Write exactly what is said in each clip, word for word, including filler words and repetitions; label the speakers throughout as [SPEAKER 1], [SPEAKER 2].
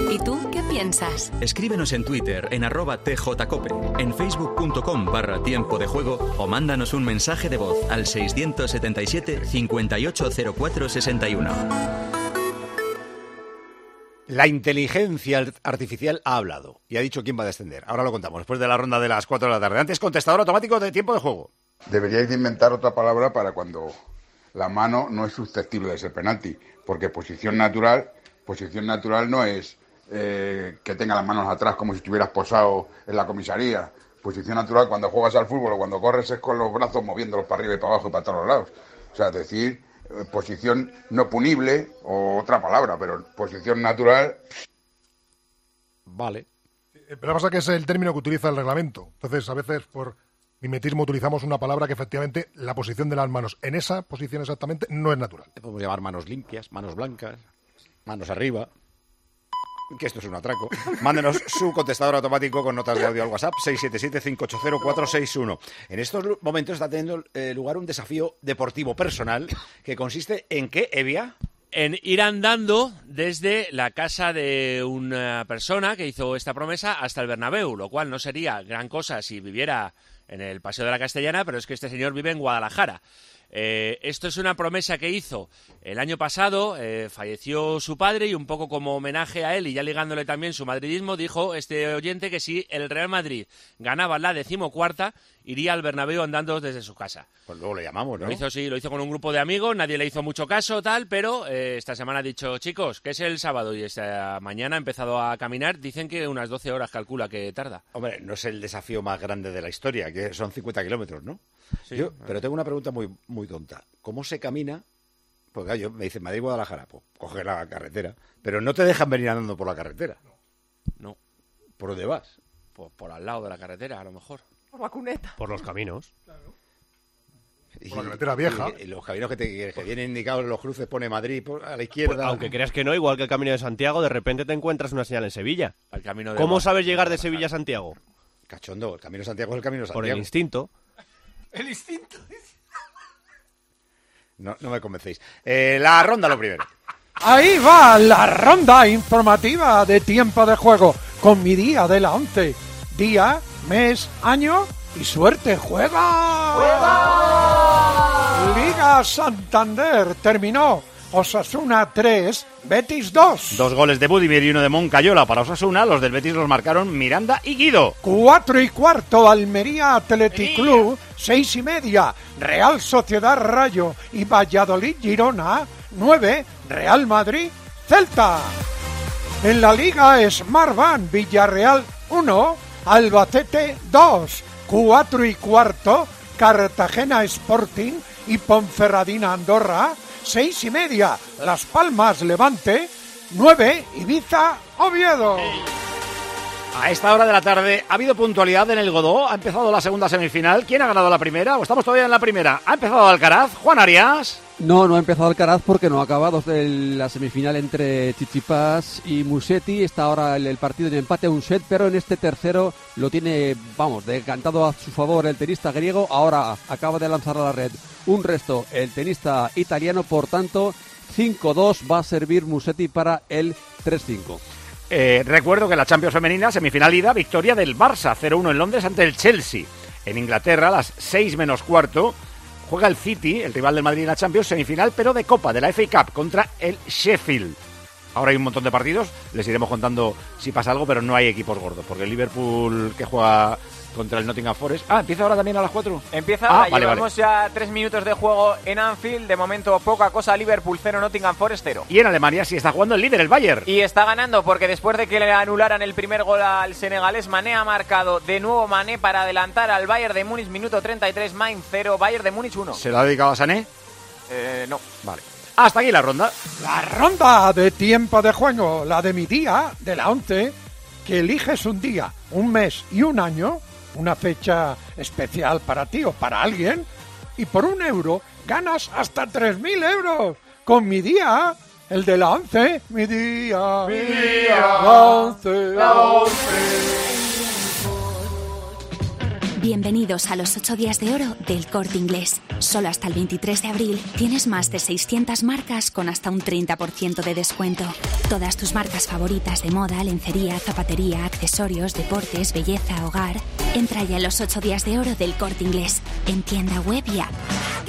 [SPEAKER 1] ¿Y tú qué piensas?
[SPEAKER 2] Escríbenos en Twitter en arroba tjcope, en facebook.com barra tiempo de juego o mándanos un mensaje de voz al seiscientos setenta y siete, cincuenta y ocho cero cuatro sesenta y uno.
[SPEAKER 3] La inteligencia artificial ha hablado y ha dicho quién va a descender. Ahora lo contamos, después de la ronda de las cuatro de la tarde. Antes, contestador automático de tiempo de juego.
[SPEAKER 4] Deberíais de inventar otra palabra para cuando la mano no es susceptible de ser penalti, porque posición natural, posición natural no es eh, que tenga las manos atrás como si estuvieras posado en la comisaría. Posición natural cuando juegas al fútbol o cuando corres es con los brazos moviéndolos para arriba y para abajo y para todos los lados. O sea, es decir, eh, posición no punible o otra palabra, pero posición natural.
[SPEAKER 3] Vale.
[SPEAKER 5] Pero lo que pasa es que es el término que utiliza el reglamento. Entonces, a veces por mimetismo utilizamos una palabra que efectivamente la posición de las manos en esa posición exactamente no es natural.
[SPEAKER 3] Le podemos llamar manos limpias, manos blancas, manos arriba. Que esto es un atraco. Mándenos su contestador automático con notas de audio al WhatsApp seis siete siete, cinco ocho cero, cuatro seis uno. En estos momentos está teniendo eh, lugar un desafío deportivo personal que consiste en ¿qué, Evia?
[SPEAKER 6] En ir andando desde la casa de una persona que hizo esta promesa hasta el Bernabéu, lo cual no sería gran cosa si viviera en el Paseo de la Castellana, pero es que este señor vive en Guadalajara. Eh, esto es una promesa que hizo el año pasado, eh, falleció su padre y un poco como homenaje a él y ya ligándole también su madridismo, dijo este oyente que si el Real Madrid ganaba la decimocuarta, iría al Bernabéu andando desde su casa.
[SPEAKER 3] Pues luego le llamamos, ¿no?
[SPEAKER 6] Lo hizo, sí, lo hizo con un grupo de amigos, nadie le hizo mucho caso, tal, pero eh, esta semana ha dicho, chicos, que es el sábado y esta mañana ha empezado a caminar, dicen que unas doce horas calcula que tarda.
[SPEAKER 3] Hombre, no es el desafío más grande de la historia, que son cincuenta kilómetros, ¿no? Sí, yo, pero tengo una pregunta muy, muy tonta. ¿Cómo se camina? Porque yo me dicen Madrid-Guadalajara, pues coge la carretera, pero no te dejan venir andando por la carretera.
[SPEAKER 6] No.
[SPEAKER 3] ¿Por dónde vas?
[SPEAKER 6] Pues por al lado de la carretera, a lo mejor.
[SPEAKER 7] Por la cuneta.
[SPEAKER 8] Por los caminos.
[SPEAKER 5] Claro.
[SPEAKER 3] Y,
[SPEAKER 5] por la carretera vieja.
[SPEAKER 3] Y, y los caminos que, te, que vienen indicados en los cruces pone Madrid por, a la izquierda.
[SPEAKER 8] Pues, aunque creas que no, igual que el Camino de Santiago, de repente te encuentras una señal en Sevilla.
[SPEAKER 6] El camino de
[SPEAKER 8] ¿Cómo
[SPEAKER 6] Guadalajara.
[SPEAKER 8] sabes llegar de Sevilla a Santiago?
[SPEAKER 3] Cachondo, el Camino de Santiago es el Camino de Santiago.
[SPEAKER 8] Por el instinto.
[SPEAKER 5] El instinto.
[SPEAKER 3] No, no me convencéis. Eh, la ronda lo primero.
[SPEAKER 9] Ahí va la ronda informativa de tiempo de juego con mi día de la once. Día, mes, año y suerte. ¡Juega! ¡Juega! Liga Santander terminó. Osasuna tres, Betis dos.
[SPEAKER 3] Dos goles de Budimir y uno de Moncayola para Osasuna. Los del Betis los marcaron Miranda y Guido.
[SPEAKER 9] Cuatro y cuarto, Almería Athletic Club. Seis y media, Real Sociedad Rayo y Valladolid Girona. Nueve, Real Madrid Celta. En la Liga Smartbank, Villarreal uno, Albacete dos. Cuatro y cuarto, Cartagena Sporting y Ponferradina Andorra. Seis y media, Las Palmas Levante. Nueve, Ibiza Oviedo.
[SPEAKER 3] A esta hora de la tarde ha habido puntualidad en el Godó. Ha empezado la segunda semifinal. ¿Quién ha ganado la primera? ¿O estamos todavía en la primera? ¿Ha empezado Alcaraz? ¿Juan Arias?
[SPEAKER 10] No, no ha empezado Alcaraz porque no ha acabado la semifinal entre Tsitsipas y Musetti. Está ahora el, el partido en empate a un set, pero en este tercero lo tiene, vamos, decantado a su favor el tenista griego. Ahora acaba de lanzar a la red un resto el tenista italiano. Por tanto, cinco dos va a servir Musetti para el tres cinco.
[SPEAKER 3] Eh, recuerdo que la Champions femenina, semifinal ida, victoria del Barça, cero uno en Londres ante el Chelsea. En Inglaterra, a las seis menos cuarto, juega el City, el rival del Madrid en la Champions, semifinal, pero de Copa, de la F A Cup, contra el Sheffield. Ahora hay un montón de partidos, les iremos contando si pasa algo, pero no hay equipos gordos, porque el Liverpool que juega contra el Nottingham Forest... Ah, ¿empieza ahora también a las cuatro?
[SPEAKER 11] Empieza
[SPEAKER 3] ah,
[SPEAKER 11] ahora,
[SPEAKER 3] vale,
[SPEAKER 11] llevamos
[SPEAKER 3] vale.
[SPEAKER 11] ya tres minutos de juego en Anfield, de momento poca cosa, Liverpool cero, Nottingham Forest cero.
[SPEAKER 3] Y en Alemania sí está jugando el líder, el Bayern.
[SPEAKER 11] Y está ganando porque después de que le anularan el primer gol al senegalés, Mané ha marcado de nuevo Mané para adelantar al Bayern de Múnich, minuto treinta y tres, Mainz cero, Bayern de Múnich uno.
[SPEAKER 3] ¿Se lo ha dedicado a Sané?
[SPEAKER 11] Eh, no.
[SPEAKER 3] Vale. Hasta aquí la ronda.
[SPEAKER 9] La ronda de tiempo de juego, la de mi día, de la once, que eliges un día, un mes y un año, una fecha especial para ti o para alguien, y por un euro ganas hasta tres mil euros. Con mi día, el de la once, mi día,
[SPEAKER 12] mi día,
[SPEAKER 9] la once,
[SPEAKER 12] la once.
[SPEAKER 1] Bien. Bienvenidos a los ocho días de oro del Corte Inglés. Solo hasta el veintitrés de abril tienes más de seiscientas marcas con hasta un treinta por ciento de descuento. Todas tus marcas favoritas de moda, lencería, zapatería, accesorios, deportes, belleza, hogar. Entra ya en los ocho días de oro del Corte Inglés, en tienda web y app.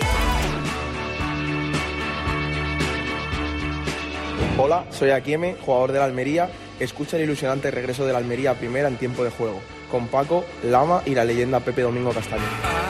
[SPEAKER 7] Hola, soy Akieme, jugador de la Almería. Escucha el ilusionante regreso de la Almería a primera en tiempo de juego, con Paco, Lama y la leyenda Pepe Domingo Castaño.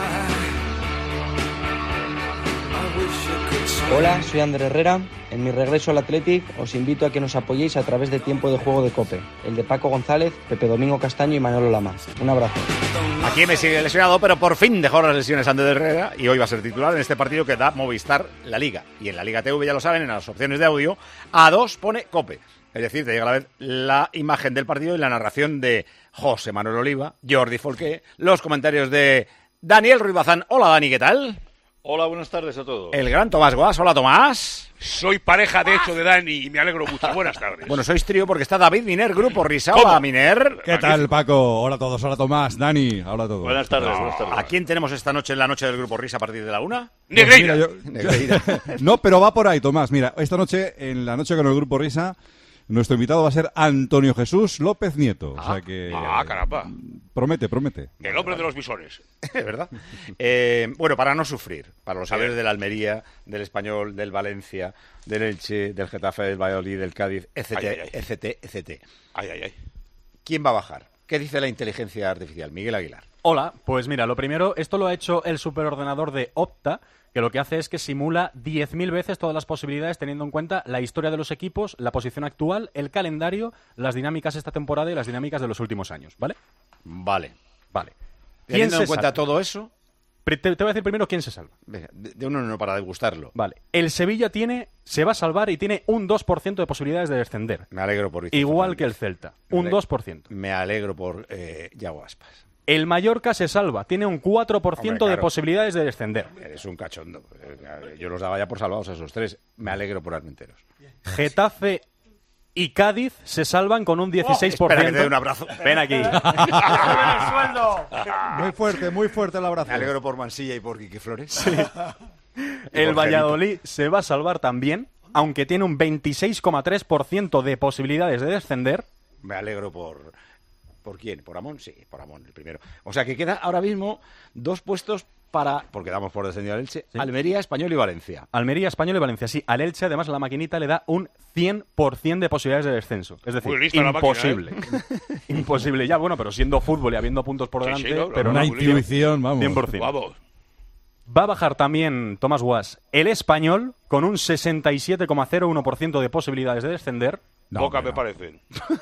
[SPEAKER 12] Hola, soy Ander Herrera. En mi regreso al Athletic os invito a que nos apoyéis a través de tiempo de juego de COPE, el de Paco González, Pepe Domingo Castaño y Manolo Lama. Un abrazo.
[SPEAKER 3] Aquí me sigue lesionado, pero por fin dejó las lesiones Ander Herrera y hoy va a ser titular en este partido que da Movistar la Liga. Y en la Liga T V, ya lo saben, en las opciones de audio, a dos pone COPE. Es decir, te llega a la vez la imagen del partido y la narración de José Manuel Oliva, Jordi Folqué, los comentarios de Daniel Ruiz Bazán. Hola, Dani, ¿qué tal?
[SPEAKER 13] Hola, buenas tardes a todos.
[SPEAKER 3] El gran Tomás Guas. Hola, Tomás.
[SPEAKER 13] Soy pareja, de hecho, de Dani y me alegro mucho. Buenas tardes.
[SPEAKER 3] Bueno, sois trío porque está David Miner, Grupo Risa. Hola, Miner.
[SPEAKER 14] ¿Qué tal, Paco? Hola a todos. Hola, Tomás. Dani. Hola a todos.
[SPEAKER 13] Buenas tardes, no. buenas tardes.
[SPEAKER 3] ¿A quién tenemos esta noche en la noche del Grupo Risa a partir de la una?
[SPEAKER 13] Negreira.
[SPEAKER 14] Pues mira, yo... Negreira. No, pero va por ahí, Tomás. Mira, esta noche, en la noche con el Grupo Risa, nuestro invitado va a ser Antonio Jesús López Nieto.
[SPEAKER 13] Ah,
[SPEAKER 14] o sea que,
[SPEAKER 13] ah caramba.
[SPEAKER 14] Promete, promete.
[SPEAKER 13] El hombre de los bisones.
[SPEAKER 3] Es verdad. Eh, bueno, para no sufrir, para los
[SPEAKER 13] A
[SPEAKER 3] seguidores
[SPEAKER 13] ver.
[SPEAKER 3] del Almería, del Español, del Valencia, del Elche, del Getafe, del Valladolid, del Cádiz, etcétera,
[SPEAKER 13] Ay, ay, ay.
[SPEAKER 3] etcétera, etcétera.
[SPEAKER 13] Ay, ay, ay.
[SPEAKER 3] ¿Quién va a bajar? ¿Qué dice la inteligencia artificial? Miguel Aguilar.
[SPEAKER 15] Hola, pues mira, lo primero, esto lo ha hecho el superordenador de Opta, que lo que hace es que simula diez mil veces todas las posibilidades teniendo en cuenta la historia de los equipos, la posición actual, el calendario, las dinámicas esta temporada y las dinámicas de los últimos años, ¿vale?
[SPEAKER 3] Vale.
[SPEAKER 15] Vale.
[SPEAKER 3] Teniendo en cuenta
[SPEAKER 15] salva?
[SPEAKER 3] todo eso...
[SPEAKER 15] Te, te voy a decir primero quién se salva.
[SPEAKER 3] Venga, de, de uno en uno para degustarlo.
[SPEAKER 15] Vale. El Sevilla tiene, se va a salvar y tiene un dos por ciento de posibilidades de descender.
[SPEAKER 3] Me alegro por Vicente
[SPEAKER 15] Igual
[SPEAKER 3] Fernández.
[SPEAKER 15] que el Celta.
[SPEAKER 3] Me
[SPEAKER 15] Un
[SPEAKER 3] ale-
[SPEAKER 15] dos por ciento.
[SPEAKER 3] Me alegro por eh, Yago Aspas.
[SPEAKER 15] El Mallorca se salva. Tiene un cuatro por ciento
[SPEAKER 3] Hombre,
[SPEAKER 15] de
[SPEAKER 3] claro.
[SPEAKER 15] posibilidades de descender.
[SPEAKER 3] Eres un cachondo. Eh, Yo los daba ya por salvados a esos tres. Me alegro por Armenteros.
[SPEAKER 15] Getafe y Cádiz se salvan con un dieciséis por ciento.
[SPEAKER 3] Espera, que te dé un abrazo.
[SPEAKER 15] Ven aquí.
[SPEAKER 14] Muy fuerte, muy fuerte el abrazo.
[SPEAKER 3] Me alegro por Mansilla y por Quique Flores.
[SPEAKER 15] El Valladolid se va a salvar también, aunque tiene un veintiséis coma tres por ciento de posibilidades de descender.
[SPEAKER 3] Me alegro por... ¿Por quién? ¿Por Amón? Sí, por Amón, el primero. O sea que queda ahora mismo dos puestos para... Porque damos por descendido al Elche.
[SPEAKER 15] Sí.
[SPEAKER 3] Almería, Español y Valencia.
[SPEAKER 15] Almería, Español y Valencia. Sí, al Elche, además, la maquinita le da un cien por ciento de posibilidades de descenso. Es decir,
[SPEAKER 13] Muy lista la máquina,
[SPEAKER 15] imposible. Imposible. Ya, bueno, pero siendo fútbol y habiendo puntos por
[SPEAKER 13] Sí,
[SPEAKER 15] delante...
[SPEAKER 13] sí, no, no,
[SPEAKER 15] pero
[SPEAKER 14] Una
[SPEAKER 15] no,
[SPEAKER 14] intuición, vamos.
[SPEAKER 15] cien por ciento.
[SPEAKER 13] Vamos.
[SPEAKER 15] Va a bajar también, Tomás Guas, el Español, con un sesenta y siete coma cero uno por ciento de posibilidades de descender.
[SPEAKER 14] No,
[SPEAKER 13] Poca
[SPEAKER 14] hombre,
[SPEAKER 13] me
[SPEAKER 14] no.
[SPEAKER 13] parecen.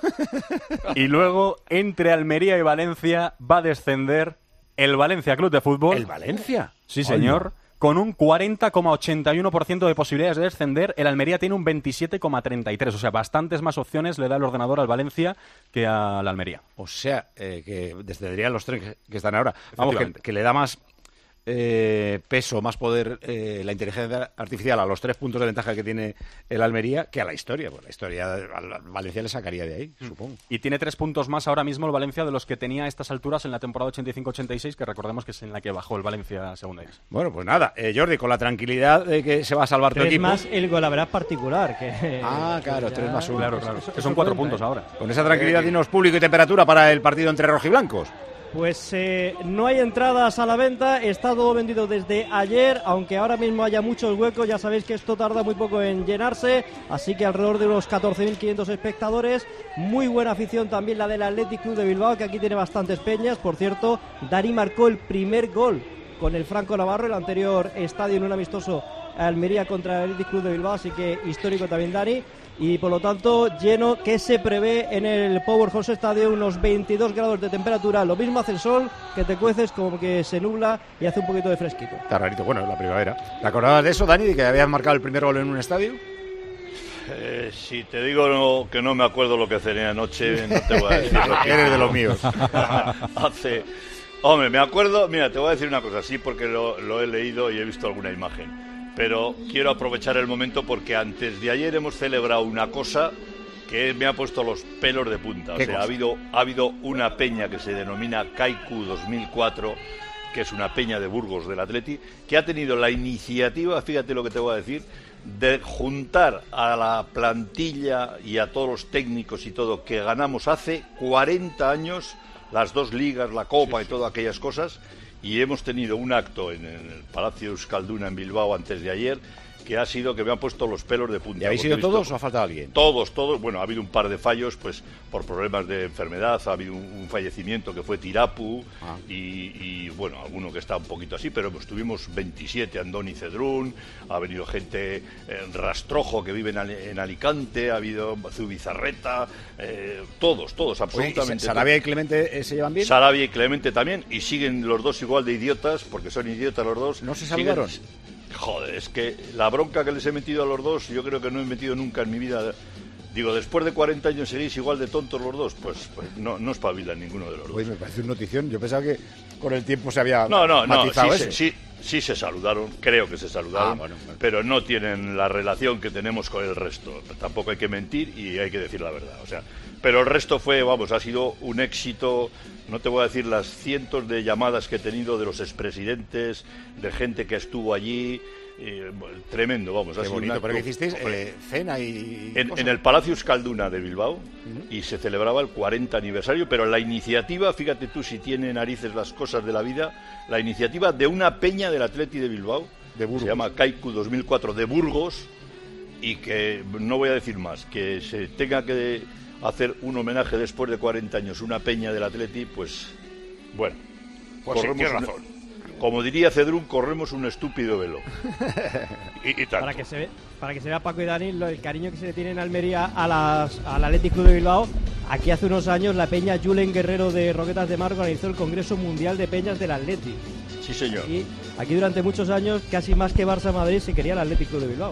[SPEAKER 15] Y luego, entre Almería y Valencia, va a descender el Valencia Club de Fútbol.
[SPEAKER 3] ¿El Valencia?
[SPEAKER 15] Sí, señor. Con un cuarenta coma ochenta y uno por ciento de posibilidades de descender. El Almería tiene un veintisiete coma treinta y tres. O sea, bastantes más opciones le da el ordenador al Valencia que a la Almería.
[SPEAKER 3] O sea, eh, que descenderían los tres que, que están ahora. Vamos, que,
[SPEAKER 15] Efectivamente.
[SPEAKER 3] que le da más eh, peso, más poder eh, la inteligencia artificial a los tres puntos de ventaja que tiene el Almería que a la historia. Pues la historia al Valencia le sacaría de ahí, supongo.
[SPEAKER 15] Y tiene tres puntos más ahora mismo el Valencia de los que tenía a estas alturas en la temporada ochenta y cinco ochenta y seis, que recordemos que es en la que bajó el Valencia a segunda división.
[SPEAKER 3] Bueno, pues nada, eh, Jordi, con la tranquilidad de que se va a salvar tu
[SPEAKER 16] Tres
[SPEAKER 3] equipo.
[SPEAKER 16] más el golaveras particular. Que,
[SPEAKER 3] Ah, claro,
[SPEAKER 16] ya-
[SPEAKER 3] tres más uno.
[SPEAKER 15] Claro, claro.
[SPEAKER 16] Eso-
[SPEAKER 15] Que
[SPEAKER 16] eso
[SPEAKER 15] son cuatro
[SPEAKER 16] cuenta,
[SPEAKER 15] puntos
[SPEAKER 16] ¿eh?
[SPEAKER 15] ahora.
[SPEAKER 3] Con esa tranquilidad, dinos público y temperatura para el partido entre rojiblancos.
[SPEAKER 16] Pues eh, no hay entradas a la venta, está todo vendido desde ayer, aunque ahora mismo haya muchos huecos, ya sabéis que esto tarda muy poco en llenarse, así que alrededor de unos catorce mil quinientos espectadores, muy buena afición también la del Athletic Club de Bilbao, que aquí tiene bastantes peñas, por cierto, Dani marcó el primer gol con el Franco Navarro, el anterior estadio en un amistoso Almería contra el Athletic Club de Bilbao, así que histórico también Dani. Y por lo tanto, lleno que se prevé en el Powerhouse Stadium, unos veintidós grados de temperatura. Lo mismo hace el sol, que te cueces como que se nubla y hace un poquito de fresquito.
[SPEAKER 3] Está rarito, bueno, es la primavera. ¿Te acordabas de eso, Dani, de que habías marcado el primer gol en un estadio?
[SPEAKER 13] Eh, si te digo no, que no me acuerdo lo que cené anoche, no te voy a decir lo que
[SPEAKER 3] Eres de los míos.
[SPEAKER 13] Hace... Hombre, me acuerdo... Mira, te voy a decir una cosa, sí, porque lo, lo he leído y he visto alguna imagen. Pero quiero aprovechar el momento porque antes de ayer hemos celebrado una cosa que me ha puesto los pelos de punta. O
[SPEAKER 3] ¿Qué
[SPEAKER 13] sea,
[SPEAKER 3] cosa?
[SPEAKER 13] ha habido, ha habido una peña que se denomina Kaiku dos mil cuatro que es una peña de Burgos del Atleti, que ha tenido la iniciativa, fíjate lo que te voy a decir, de juntar a la plantilla y a todos los técnicos y todo que ganamos hace cuarenta años, las dos ligas, la Copa sí, sí. y todas aquellas cosas, y hemos tenido un acto en el Palacio Euskalduna en Bilbao antes de ayer, que ha sido que me han puesto los pelos de punta.
[SPEAKER 3] ¿Y habéis sido todos o ha faltado alguien?
[SPEAKER 13] Todos, todos. Bueno, ha habido un par de fallos, pues por problemas de enfermedad. Ha habido un, un fallecimiento que fue Tirapu ah. y, y, bueno, alguno que está un poquito así, pero pues tuvimos veintisiete, Andoni Cedrún, ha venido gente en Rastrojo que vive en, en Alicante, ha habido Zubizarreta, eh, todos, todos, absolutamente.
[SPEAKER 3] Oye, ¿Sarabia y Clemente eh, se llevan bien?
[SPEAKER 13] Sarabia y Clemente también, y siguen los dos igual de idiotas, porque son idiotas los dos.
[SPEAKER 3] ¿No se saludaron?
[SPEAKER 13] Siguen... Joder, es que la bronca que les he metido a los dos, yo creo que no he metido nunca en mi vida. Digo, después de cuarenta años seguís igual de tontos los dos, pues, pues no, no espabilan ninguno de los dos.
[SPEAKER 3] Pues me parece una notición. Yo pensaba que con el tiempo se había
[SPEAKER 13] no, no,
[SPEAKER 3] matizado
[SPEAKER 13] no, sí,
[SPEAKER 3] eso.
[SPEAKER 13] Sí, sí se saludaron, creo que se saludaron,
[SPEAKER 3] ah, bueno, bueno.
[SPEAKER 13] pero no tienen la relación que tenemos con el resto. Tampoco hay que mentir y hay que decir la verdad. O sea, pero el resto fue, vamos, ha sido un éxito. No te voy a decir las cientos de llamadas que he tenido de los expresidentes, de gente que estuvo allí. Eh, tremendo, vamos.
[SPEAKER 3] Qué
[SPEAKER 13] ha sido
[SPEAKER 3] bonito,
[SPEAKER 13] acto,
[SPEAKER 3] pero ¿qué hicisteis? Eh, ¿Cena y...?
[SPEAKER 13] En, en el Palacio Euskalduna de Bilbao, uh-huh. y se celebraba el cuarenta aniversario, pero la iniciativa, fíjate tú si tiene narices las cosas de la vida, la iniciativa de una peña del Atleti de Bilbao,
[SPEAKER 3] de Burgos.
[SPEAKER 13] Se llama Kaiku dos mil cuatro de Burgos, y que, no voy a decir más, que se tenga que hacer un homenaje después de cuarenta años, una peña del Atleti, pues, bueno,
[SPEAKER 3] pues corremos sí, razón.
[SPEAKER 13] Un... Como diría Cedrún, corremos un estúpido velo. y, y tanto.
[SPEAKER 16] Para que se ve, para que se vea Paco y Dani lo, el cariño que se le tiene en Almería a las, al Athletic Club de Bilbao. Aquí hace unos años la peña Julen Guerrero de Roquetas de Mar organizó el Congreso Mundial de Peñas del Athletic.
[SPEAKER 13] Sí, señor.
[SPEAKER 16] Y aquí durante muchos años, casi más que Barça-Madrid, se quería el Athletic Club de Bilbao.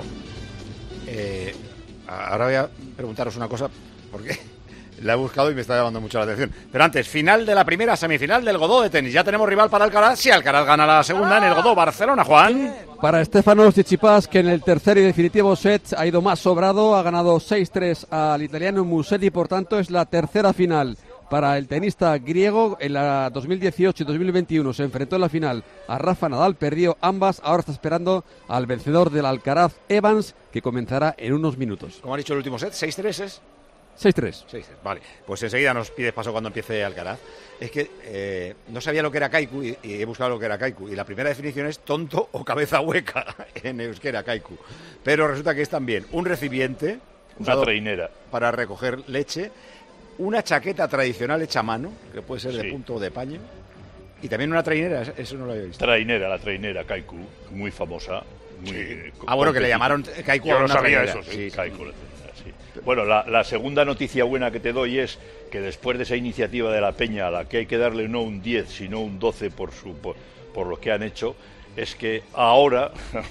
[SPEAKER 3] Eh, ahora voy a preguntaros una cosa, porque... La he buscado y me está llamando mucho la atención. Pero antes, final de la primera semifinal del Godó de tenis. Ya tenemos rival para Alcaraz. Si Alcaraz gana la segunda en el Godó Barcelona, Juan.
[SPEAKER 10] Para Stefanos Tsitsipas, que en el tercer y definitivo set ha ido más sobrado. Ha ganado seis tres al italiano Musetti. Por tanto, es la tercera final para el tenista griego. En la dos mil dieciocho y dos mil veintiuno se enfrentó en la final a Rafa Nadal. Perdió ambas. Ahora está esperando al vencedor del Alcaraz, Evans, que comenzará en unos minutos.
[SPEAKER 3] ¿Cómo ha dicho el último set? ¿seis tres es?
[SPEAKER 10] seis tres.
[SPEAKER 3] Vale, pues enseguida nos pides paso cuando empiece Alcaraz. Es que eh, no sabía lo que era Kaiku y, y he buscado lo que era Kaiku. Y la primera definición es tonto o cabeza hueca en euskera, Kaiku. Pero resulta que es también un recipiente...
[SPEAKER 13] Una trainera.
[SPEAKER 3] Para recoger leche. Una chaqueta tradicional hecha a mano, que puede ser de sí. punto o de paño. Y también una trainera, eso no lo había visto.
[SPEAKER 13] Trainera, la trainera Kaiku, muy famosa. Muy,
[SPEAKER 3] sí. Ah, bueno, que le llamaron Kaiku
[SPEAKER 13] a
[SPEAKER 3] una
[SPEAKER 13] no sabía
[SPEAKER 3] trainera.
[SPEAKER 13] Eso, sí, sí, Kaiku. Sí. Bueno, la, la segunda noticia buena que te doy es que después de esa iniciativa de la Peña, a la que hay que darle no un diez, sino un doce por, su, por, por lo que han hecho, es que ahora,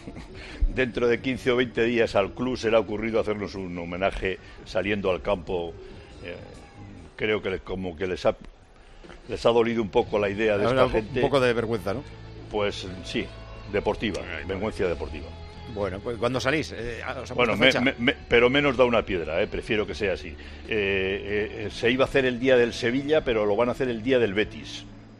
[SPEAKER 13] dentro de quince o veinte días, al club se le ha ocurrido hacernos un homenaje saliendo al campo. Eh, creo que como que les ha, les ha dolido un poco la idea de esta
[SPEAKER 3] un,
[SPEAKER 13] gente.
[SPEAKER 3] Un poco de vergüenza, ¿no?
[SPEAKER 13] Pues sí, deportiva, vergüenza deportiva.
[SPEAKER 3] Bueno, pues ¿cuándo salís? Eh,
[SPEAKER 13] bueno, me, me, me, pero menos da una piedra, eh, prefiero que sea así. Eh, eh, se iba a hacer el día del Sevilla, pero lo van a hacer el día del Betis.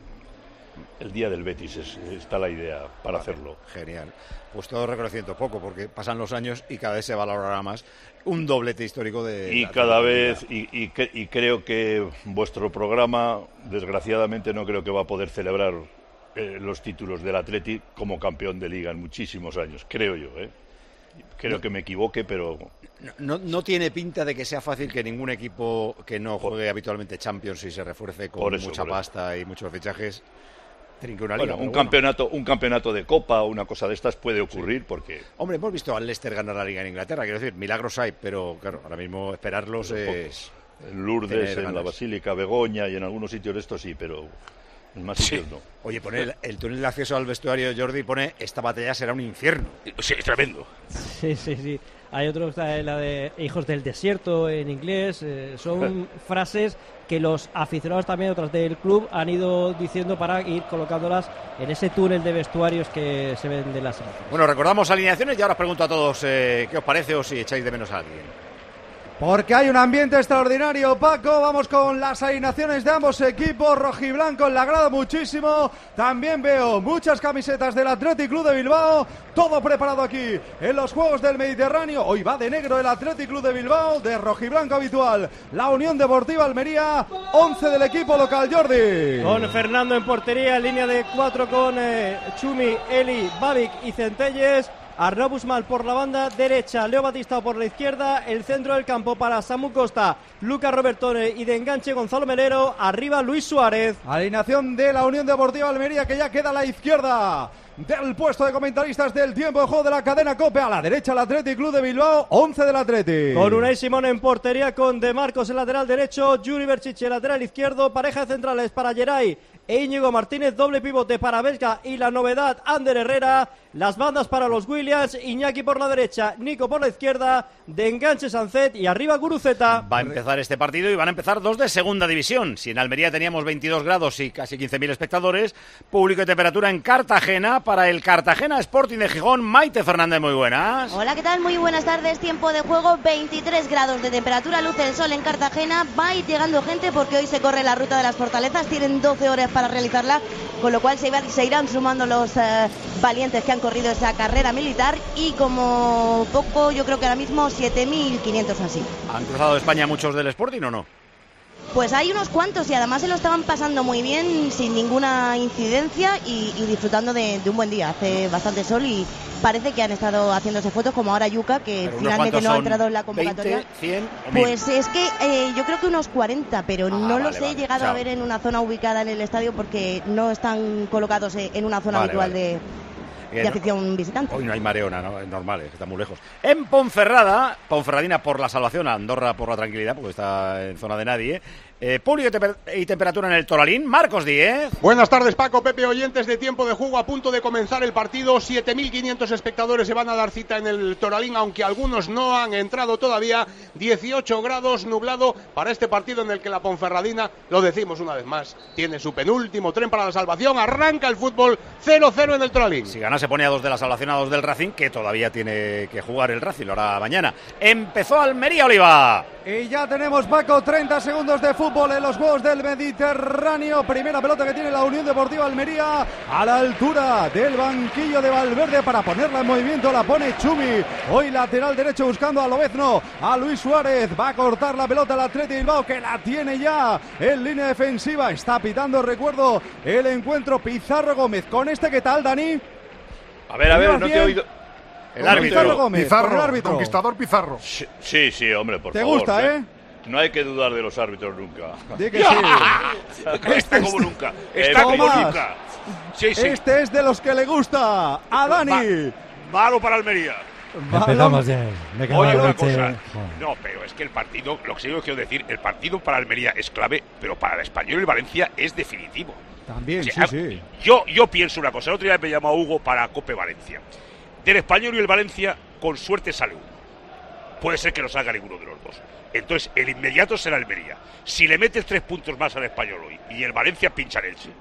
[SPEAKER 13] El día del Betis, es, está la idea para vale, hacerlo.
[SPEAKER 3] Genial. Pues todo reconocimiento poco, porque pasan los años y cada vez se valorará más un doblete histórico de...
[SPEAKER 13] Y cada vez, y, y, y creo que vuestro programa, desgraciadamente, no creo que va a poder celebrar... Eh, los títulos del Atleti como campeón de Liga en muchísimos años, creo yo, ¿eh? Creo no, que me equivoque, pero...
[SPEAKER 3] No, no, no tiene pinta de que sea fácil que ningún equipo que no juegue por, habitualmente Champions y se refuerce con eso, mucha pasta eso. Y muchos fichajes, trinque una
[SPEAKER 13] bueno,
[SPEAKER 3] liga.
[SPEAKER 13] Un
[SPEAKER 3] bueno.
[SPEAKER 13] campeonato, un campeonato de Copa o una cosa de estas puede ocurrir, sí. porque...
[SPEAKER 3] Hombre, hemos visto al Leicester ganar la Liga en Inglaterra, quiero decir, milagros hay, pero claro, ahora mismo esperarlos pero es...
[SPEAKER 13] En Lourdes, en ganas. La Basílica, Begoña y en algunos sitios de estos sí, pero... Más sí. No.
[SPEAKER 3] Oye, pone el, el túnel de acceso al vestuario de Jordi, pone esta batalla será un infierno.
[SPEAKER 13] Sí, es tremendo.
[SPEAKER 16] Sí, sí, sí. Hay otro, la de Hijos del Desierto en inglés. Eh, son frases que los aficionados también, otras del club, han ido diciendo para ir colocándolas en ese túnel de vestuarios que se ven de las imágenes.
[SPEAKER 3] Bueno, recordamos alineaciones y ahora os pregunto a todos eh, qué os parece o si echáis de menos a alguien.
[SPEAKER 17] porque hay un ambiente extraordinario, Paco. Vamos con las alineaciones de ambos equipos, rojiblanco en la grada muchísimo. También veo muchas camisetas del Athletic Club de Bilbao, todo preparado aquí en los Juegos del Mediterráneo. Hoy va de negro el Athletic Club de Bilbao, de rojiblanco habitual la Unión Deportiva Almería, once del equipo local, Jordi.
[SPEAKER 16] Con Fernando en portería, en línea de cuatro con eh, Chumi, Eli, Babic y Centelles. Arnau Busmal por la banda derecha, Leo Batistao por la izquierda, el centro del campo para Samu Costa, Lucas Robertone y de enganche Gonzalo Melero, arriba Luis Suárez.
[SPEAKER 17] Alineación de la Unión Deportiva Almería, que ya queda a la izquierda del puesto de comentaristas del tiempo de juego de la cadena COPE. A la derecha el Athletic Club de Bilbao, once del Athletic.
[SPEAKER 16] Con Unai Simón en portería, con De Marcos en lateral derecho, Juri Berchiche lateral izquierdo, pareja de centrales para Geray e Íñigo Martínez, doble pivote para Belka y la novedad Ander Herrera, las bandas para los Williams, Iñaki por la derecha, Nico por la izquierda, de enganche Sancet y arriba Guruceta.
[SPEAKER 3] Va a empezar este partido y van a empezar dos de segunda división. Si en Almería teníamos veintidós grados y casi quince mil espectadores, público y temperatura en Cartagena para el Cartagena Sporting de Gijón. Maite Fernández, muy buenas.
[SPEAKER 18] Hola, ¿qué tal? Muy buenas tardes. Tiempo de juego, veintitrés grados de temperatura, luce el sol en Cartagena. Va a ir llegando gente porque hoy se corre la ruta de las Fortalezas, tienen doce horas para realizarla, con lo cual se, iba, se irán sumando los eh, valientes que han corrido esa carrera militar, y como poco yo creo que ahora mismo siete mil quinientos así.
[SPEAKER 3] ¿Han cruzado de España muchos del Sporting o no?
[SPEAKER 18] Pues hay unos cuantos y además se lo estaban pasando muy bien, sin ninguna incidencia y, y disfrutando de, de un buen día. Hace bastante sol y parece que han estado haciéndose fotos, como ahora Yuka, que
[SPEAKER 3] pero
[SPEAKER 18] finalmente no ha entrado en la convocatoria.
[SPEAKER 3] veinte, cien o mil.
[SPEAKER 18] Pues es que eh, yo creo que unos cuarenta, pero
[SPEAKER 3] ah,
[SPEAKER 18] no
[SPEAKER 3] vale,
[SPEAKER 18] los he
[SPEAKER 3] vale.
[SPEAKER 18] llegado
[SPEAKER 3] Chao.
[SPEAKER 18] a ver en una zona ubicada en el estadio porque no están colocados en una zona
[SPEAKER 3] Vale,
[SPEAKER 18] habitual
[SPEAKER 3] vale.
[SPEAKER 18] de...
[SPEAKER 3] Eh,
[SPEAKER 18] de afición visitante.
[SPEAKER 3] Hoy no hay mareona, ¿no? Es normal, es que está muy lejos. En Ponferrada, Ponferradina por la salvación, Andorra por la tranquilidad, porque está en zona de nadie. Eh, público y, temper- y temperatura en el Toralín, Marcos Díez.
[SPEAKER 19] Buenas tardes, Paco, Pepe, oyentes de Tiempo de Juego. A punto de comenzar el partido, siete mil quinientos espectadores se van a dar cita en el Toralín, aunque algunos no han entrado todavía. dieciocho grados, nublado para este partido en el que la Ponferradina, lo decimos una vez más, tiene su penúltimo tren para la salvación. Arranca el fútbol cero cero en el Toralín.
[SPEAKER 3] Si gana se pone a dos de la salvación, a dos del Racing, que todavía tiene que jugar el Racing, lo hará mañana. Empezó Almería, Oliva.
[SPEAKER 17] Y ya tenemos, Paco, treinta segundos de fútbol en los Juegos del Mediterráneo. Primera pelota que tiene la Unión Deportiva Almería a la altura del banquillo de Valverde para ponerla en movimiento. La pone Chumi, hoy lateral derecho buscando a Lobezno, a Luis Suárez. Va a cortar la pelota el Athletic Bilbao, que la tiene ya en línea defensiva. Está pitando, recuerdo, el encuentro Pizarro Gómez. Con este, ¿qué tal, Dani?
[SPEAKER 13] A ver, a ver, no te he oído.
[SPEAKER 17] El árbitro. Pizarro Gómez,
[SPEAKER 5] Pizarro,
[SPEAKER 17] el árbitro.
[SPEAKER 5] Conquistador Pizarro.
[SPEAKER 13] Sí, sí, sí, hombre, por
[SPEAKER 17] ¿Te
[SPEAKER 13] favor.
[SPEAKER 17] gusta, eh?
[SPEAKER 13] No hay que dudar de los árbitros nunca.
[SPEAKER 17] Di que sí.
[SPEAKER 13] Está como nunca.
[SPEAKER 17] Este
[SPEAKER 13] Está
[SPEAKER 17] es
[SPEAKER 13] como
[SPEAKER 17] Tomás.
[SPEAKER 13] nunca. Sí, sí.
[SPEAKER 17] Este es de los que le gusta a Dani.
[SPEAKER 13] Malo para Almería.
[SPEAKER 20] Empezamos bien. Me cago
[SPEAKER 21] Oye,
[SPEAKER 20] en la
[SPEAKER 21] una
[SPEAKER 20] leche.
[SPEAKER 21] cosa.
[SPEAKER 20] Joder.
[SPEAKER 21] No, pero es que el partido, lo que sí quiero decir, el partido para Almería es clave, pero para el Español y el Valencia es definitivo.
[SPEAKER 17] También,
[SPEAKER 21] O sea,
[SPEAKER 17] sí, sí.
[SPEAKER 21] Yo, yo pienso una cosa. El otro día me llamó Hugo para Cope Valencia. Del Español y el Valencia, con suerte sale uno. Puede ser que no salga ninguno de los dos. Entonces, el inmediato será Almería. Si le metes tres puntos más al Español hoy y el Valencia pincha en Elche,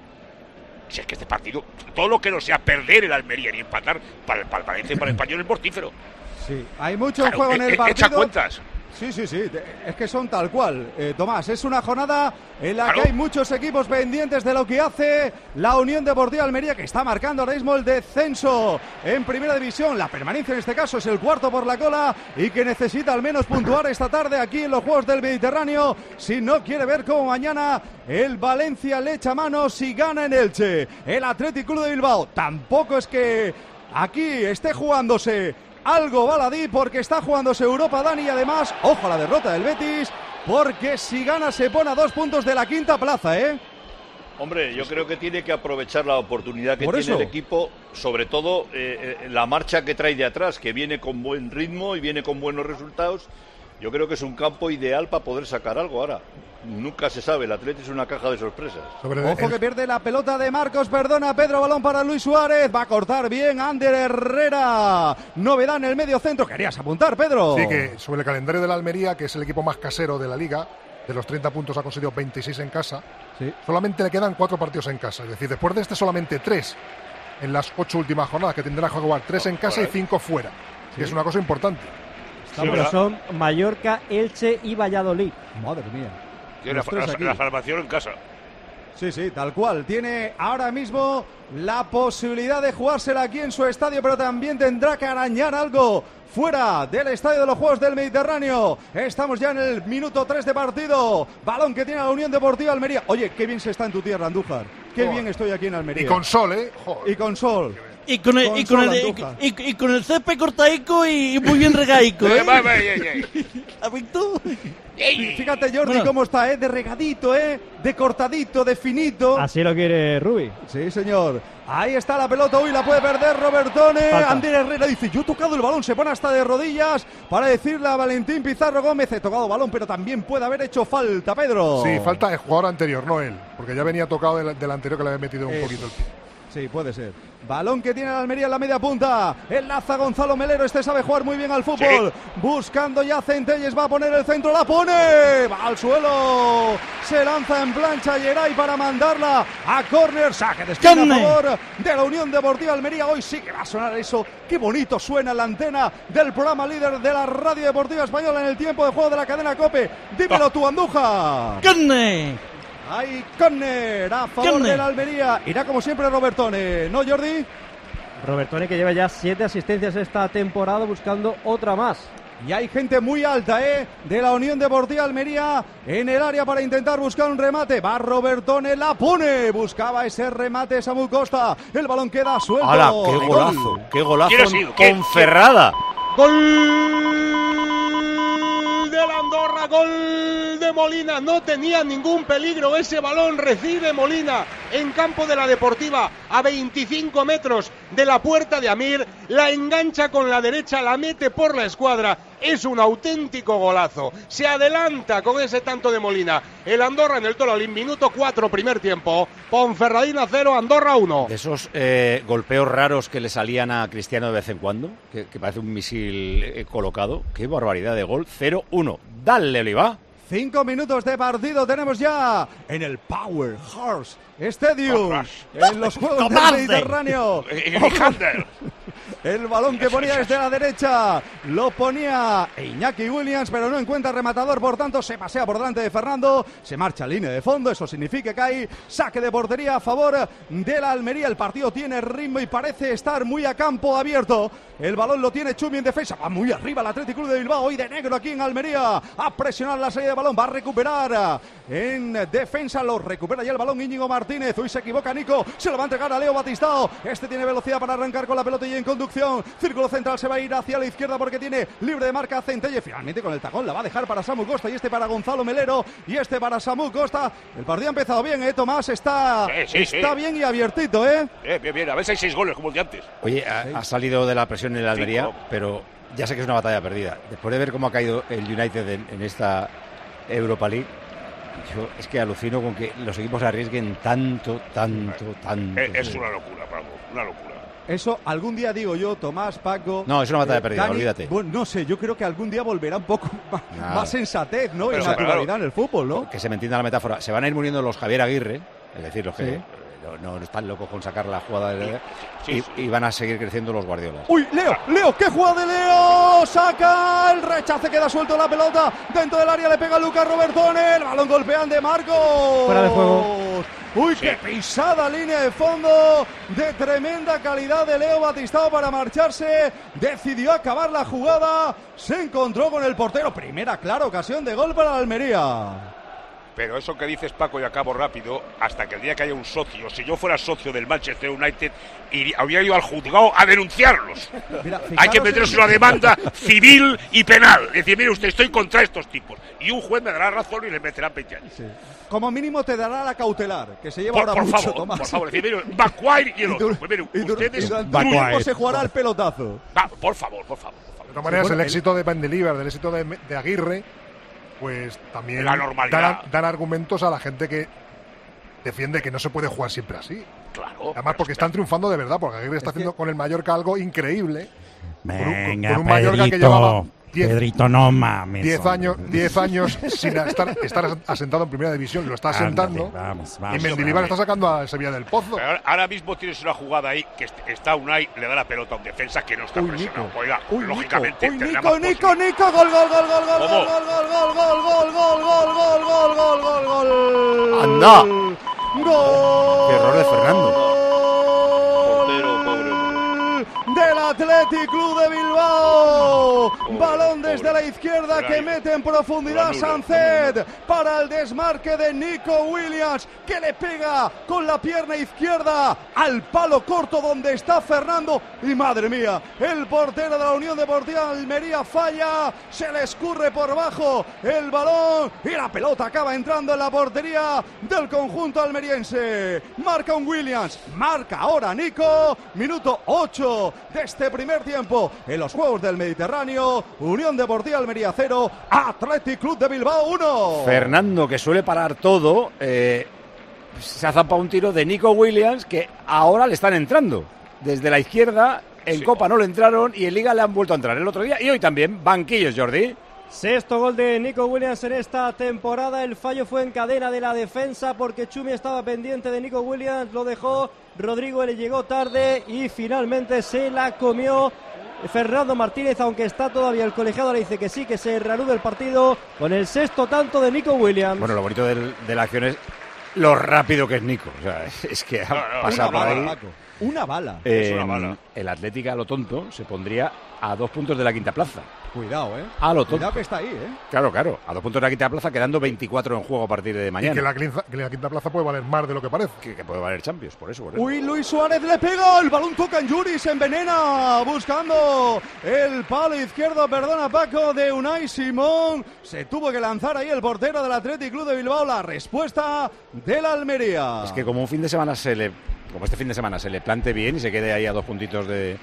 [SPEAKER 21] si es que este partido, todo lo que no sea perder el Almería ni empatar, para el, para el Valencia y para el Español es mortífero.
[SPEAKER 17] Sí, hay mucho
[SPEAKER 21] Claro,
[SPEAKER 17] juego en
[SPEAKER 21] e-
[SPEAKER 17] el
[SPEAKER 21] e-
[SPEAKER 17] partido.
[SPEAKER 21] echa cuentas.
[SPEAKER 17] Sí, sí, sí, es que son tal cual. Eh, Tomás, es una jornada en la
[SPEAKER 21] Claro.
[SPEAKER 17] que hay muchos equipos pendientes de lo que hace la Unión Deportiva Almería, que está marcando ahora mismo el descenso en Primera División. La permanencia en este caso es el cuarto por la cola y que necesita al menos puntuar esta tarde aquí en los Juegos del Mediterráneo si no quiere ver cómo mañana el Valencia le echa mano si gana en Elche. El Athletic Club de Bilbao tampoco es que aquí esté jugándose algo baladí, porque está jugándose Europa, Dani, y además, ojo a la derrota del Betis, porque si gana se pone a dos puntos de la quinta plaza, ¿eh?
[SPEAKER 13] Hombre, yo creo que tiene que aprovechar la oportunidad que
[SPEAKER 17] Por
[SPEAKER 13] tiene
[SPEAKER 17] eso.
[SPEAKER 13] el equipo, sobre todo eh, eh, la marcha que trae de atrás, que viene con buen ritmo y viene con buenos resultados. Yo creo que es un campo ideal para poder sacar algo ahora. Nunca se sabe, el Atleti es una caja de sorpresas.
[SPEAKER 17] Ojo que pierde la pelota de Marcos, perdona Pedro, balón para Luis Suárez, va a cortar bien Ander Herrera, novedad en el medio centro. ¿Querías apuntar, Pedro?
[SPEAKER 5] Sí, que sobre el calendario de la Almería, que es el equipo más casero de la Liga, de los treinta puntos ha conseguido veintiséis en casa,
[SPEAKER 17] sí.
[SPEAKER 5] Solamente le quedan cuatro partidos en casa, es decir, después de este solamente tres en las ocho últimas jornadas, que tendrá que jugar tres en casa y cinco fuera, que
[SPEAKER 17] Sí.
[SPEAKER 5] es una cosa importante.
[SPEAKER 16] Sí, pero son Mallorca, Elche y Valladolid.
[SPEAKER 17] Madre mía.
[SPEAKER 21] Tiene la, la, la salvación en casa.
[SPEAKER 17] Sí, sí, tal cual. Tiene ahora mismo la posibilidad de jugársela aquí en su estadio, pero también tendrá que arañar algo fuera del Estadio de los Juegos del Mediterráneo. Estamos ya en el minuto tres de partido. Balón que tiene la Unión Deportiva Almería. Oye, qué bien se está en tu tierra, Andújar. Qué Joder. bien estoy aquí en Almería.
[SPEAKER 5] Y con sol, ¿eh?
[SPEAKER 17] Joder. Y con sol.
[SPEAKER 2] Y con el,
[SPEAKER 17] con
[SPEAKER 2] y con
[SPEAKER 17] sol,
[SPEAKER 2] el, y, y, y con el césped cortaico y muy bien regaico, ¿eh? ¿Has visto?
[SPEAKER 17] Fíjate, Jordi, bueno. cómo está, ¿eh? De regadito, ¿eh? De cortadito, de finito.
[SPEAKER 16] Así lo quiere Rubi.
[SPEAKER 17] Sí, señor. Ahí está la pelota, uy, la puede perder Robertone. Ander Herrera dice, yo he tocado el balón, se pone hasta de rodillas para decirle a Valentín Pizarro Gómez, he tocado balón, pero también puede haber hecho falta, Pedro.
[SPEAKER 5] Sí, falta el jugador anterior, no él, porque ya venía tocado del, del anterior que le había metido un es. poquito el pie.
[SPEAKER 17] Sí, puede ser. Balón que tiene la Almería en la media punta. Enlaza Gonzalo Melero. Este sabe jugar muy bien al fútbol. Sí. Buscando ya Centelles. Va a poner el centro. La pone. Va al suelo. Se lanza en plancha Geray para mandarla a córner. Saque de esquina a favor de la Unión Deportiva Almería. Hoy sí que va a sonar eso. Qué bonito suena la antena del programa líder de la Radio Deportiva Española en el tiempo de juego de la cadena COPE. Dímelo tú, Andújar.
[SPEAKER 2] ¡Córner!
[SPEAKER 17] Hay córner a favor Conne. de la Almería. Irá como siempre Robertone, ¿no, Jordi?
[SPEAKER 16] Robertone que lleva ya siete asistencias esta temporada buscando otra más.
[SPEAKER 17] Y hay gente muy alta, ¿eh? De la Unión Deportiva Almería en el área para intentar buscar un remate. Va Robertone, la pone. Buscaba ese remate Samu Costa. El balón queda suelto.
[SPEAKER 3] ¡Hala, qué golazo! Gol. ¡Qué golazo con Ferrada!
[SPEAKER 19] ¡Gol de la Andorra! ¡Gol de Molina! No tenía ningún peligro ese balón. Recibe Molina en campo de la Deportiva a veinticinco metros de la puerta de Amir. La engancha con la derecha, la mete por la escuadra. Es un auténtico golazo. Se adelanta con ese tanto de Molina. El Andorra en el Toralín, minuto cuatro, primer tiempo. Ponferradina cero, Andorra uno.
[SPEAKER 3] De esos eh, golpeos raros que le salían a Cristiano de vez en cuando, que, que parece un misil eh, colocado. Qué barbaridad de gol. cero uno. Dale, Oliva.
[SPEAKER 17] Cinco minutos de partido tenemos ya en el Power Horse Stadium, en los Juegos del Mediterráneo. El balón que ponía desde la derecha lo ponía Iñaki Williams, pero no encuentra rematador, por tanto se pasea por delante de Fernando, se marcha a línea de fondo, eso significa que hay saque de portería a favor de la Almería. El partido tiene ritmo y parece estar muy a campo abierto. El balón lo tiene Chumi en defensa, va muy arriba el Athletic Club de Bilbao, hoy de negro aquí en Almería, a presionar la salida de balón, va a recuperar en defensa, lo recupera ya el balón Íñigo Martínez, hoy se equivoca Nico, se lo va a entregar a Leo Batistao, este tiene velocidad para arrancar con la pelota y en conducción, círculo central, se va a ir hacia la izquierda porque tiene libre de marca Centelle, finalmente con el tacón la va a dejar para Samu Costa y este para Gonzalo Melero y este para Samu Costa. El partido ha empezado bien, ¿eh, Tomás? Está, sí, sí, está sí. bien y abiertito, ¿eh?
[SPEAKER 21] Bien, bien, bien, a ver si hay seis goles como el de antes.
[SPEAKER 3] Oye, ha, ha salido de la presión en el Almería, Cinco. pero ya sé que es una batalla perdida. Después de ver cómo ha caído el United en, en esta Europa League, yo es que alucino con que los equipos arriesguen tanto, tanto, tanto.
[SPEAKER 21] Es, es una locura, Paco, una locura.
[SPEAKER 17] Eso algún día digo yo, Tomás, Paco.
[SPEAKER 3] No, es una batalla eh, perdida,
[SPEAKER 17] Dani,
[SPEAKER 3] olvídate.
[SPEAKER 17] Bueno, no sé, yo creo que algún día volverá un poco más,
[SPEAKER 3] Nada.
[SPEAKER 17] más sensatez, ¿no?
[SPEAKER 3] Pero,
[SPEAKER 17] y naturalidad
[SPEAKER 3] claro,
[SPEAKER 17] en el fútbol, ¿no?
[SPEAKER 3] Que se me entienda la metáfora. Se van a ir muriendo los Javier Aguirre, es decir, los que
[SPEAKER 17] Sí.
[SPEAKER 3] no, no están locos con sacar la jugada de sí, sí, y, y van a seguir creciendo los Guardiolas.
[SPEAKER 17] Uy, Leo, Leo, qué jugada de Leo, saca el rechace, queda suelto la pelota, dentro del área le pega Lucas Robertone, el balón golpean de Marcos.
[SPEAKER 16] Fuera de juego.
[SPEAKER 17] Uy, sí. qué pisada línea de fondo, de tremenda calidad de Leo Batistao para marcharse, decidió acabar la jugada, se encontró con el portero, primera clara ocasión de gol para la Almería.
[SPEAKER 21] Pero eso que dices, Paco, y acabo rápido, hasta que el día que haya un socio, si yo fuera socio del Manchester United, iría, habría ido al juzgado a denunciarlos. Mira, hay que meterse en una demanda civil y penal. Es decir, mire usted, estoy contra estos tipos. Y un juez me dará razón y les meterá veinte años.
[SPEAKER 17] Sí. Como mínimo te dará la cautelar, que se lleva
[SPEAKER 21] por,
[SPEAKER 17] ahora
[SPEAKER 21] por
[SPEAKER 17] mucho,
[SPEAKER 21] favor,
[SPEAKER 17] Tomás.
[SPEAKER 21] Por favor, es decir, mire, Maguire y el otro. Pues mire,
[SPEAKER 17] y
[SPEAKER 21] ustedes...
[SPEAKER 17] Y durante un tiempo se jugará el pelotazo.
[SPEAKER 21] Va, por favor, por favor. Por favor.
[SPEAKER 5] De todas maneras, el éxito de Mendilibar, del éxito de, de Aguirre, pues también
[SPEAKER 21] la normalidad.
[SPEAKER 5] Dan, dan argumentos a la gente que defiende que no se puede jugar siempre así.
[SPEAKER 21] Claro.
[SPEAKER 5] Además, porque están triunfando de verdad, porque Aguirre está haciendo con el Mallorca algo increíble.
[SPEAKER 20] Venga,
[SPEAKER 5] con un, con un Mallorca que llevaba
[SPEAKER 20] Pedrito, no mames.
[SPEAKER 5] Diez años, diez años sin estar, estar asentado en primera división, lo está asentando.
[SPEAKER 20] Ándale, vamos, vamos.
[SPEAKER 5] Y Mendilibar está sacando a Sevilla del Pozo.
[SPEAKER 21] Ahora, ahora mismo tienes una jugada ahí que está Unai, le da la pelota a un defensa que no está
[SPEAKER 17] Uy,
[SPEAKER 21] presionado.
[SPEAKER 17] Nico.
[SPEAKER 21] Oiga,
[SPEAKER 17] Uy,
[SPEAKER 21] lógicamente.
[SPEAKER 17] Uy,
[SPEAKER 21] tendrá
[SPEAKER 17] Nico,
[SPEAKER 21] más
[SPEAKER 17] Nico, Nico, gol, gol, gol, gol, gol,
[SPEAKER 21] ¿Cómo?
[SPEAKER 17] gol, gol, gol, gol, gol, gol, gol, gol, gol, gol, gol, gol.
[SPEAKER 3] ¡Anda!
[SPEAKER 17] ¡Gol!
[SPEAKER 3] ¡Qué error de Fernando!
[SPEAKER 13] Portero, pobre.
[SPEAKER 17] Del Athletic Club de Bilbao. Balón desde la izquierda que mete en profundidad Sancet para el desmarque de Nico Williams, que le pega con la pierna izquierda al palo corto donde está Fernando. Y madre mía, el portero de la Unión Deportiva Almería falla, se le escurre por bajo el balón y la pelota acaba entrando en la portería del conjunto almeriense. Marca un Williams, marca ahora Nico, minuto ocho de este primer tiempo en los Juegos del Mediterráneo. Unión Deportiva Almería cero, Athletic Club de Bilbao uno.
[SPEAKER 3] Fernando, que suele parar todo, eh, se ha zampado un tiro de Nico Williams, que ahora le están entrando. Desde la izquierda, en
[SPEAKER 21] Sí.
[SPEAKER 3] Copa no le entraron y en Liga le han vuelto a entrar el otro día y hoy también. Banquillos, Jordi.
[SPEAKER 16] Sexto gol de Nico Williams en esta temporada. El fallo fue en cadena de la defensa porque Chumi estaba pendiente de Nico Williams, lo dejó, Rodrigo le llegó tarde y finalmente se la comió Fernando Martínez, aunque está todavía el colegiado, le dice que sí, que se reanude el partido con el sexto tanto de Nico Williams.
[SPEAKER 3] Bueno, lo bonito del- de la acción es lo rápido que es Nico. O sea, es que ha
[SPEAKER 21] No, no,
[SPEAKER 3] pasado
[SPEAKER 17] una
[SPEAKER 3] por
[SPEAKER 17] bala,
[SPEAKER 3] ahí.
[SPEAKER 17] Paco. Una bala.
[SPEAKER 3] Eh,
[SPEAKER 21] Es una bala.
[SPEAKER 3] El Atlético a lo tonto se pondría a dos puntos de la quinta plaza.
[SPEAKER 17] Cuidado, eh.
[SPEAKER 3] A lo tonto.
[SPEAKER 17] Cuidado que está ahí, eh.
[SPEAKER 3] Claro, claro. A dos puntos de la quinta plaza, quedando veinticuatro en juego a partir de
[SPEAKER 5] Y
[SPEAKER 3] mañana.
[SPEAKER 5] que la, quinta, que la quinta plaza puede valer más de lo que parece.
[SPEAKER 3] Que, que puede valer Champions, por eso. Por eso.
[SPEAKER 17] Uy, Luis Suárez le pega, el balón toca en Yuri, se envenena, buscando el palo izquierdo, perdona Paco, de Unai Simón. Se tuvo que lanzar ahí el portero del Athletic Club de Bilbao, la respuesta del Almería.
[SPEAKER 3] Es que como un fin de semana se le, como este fin de semana se le plante bien y se quede ahí a dos puntitos de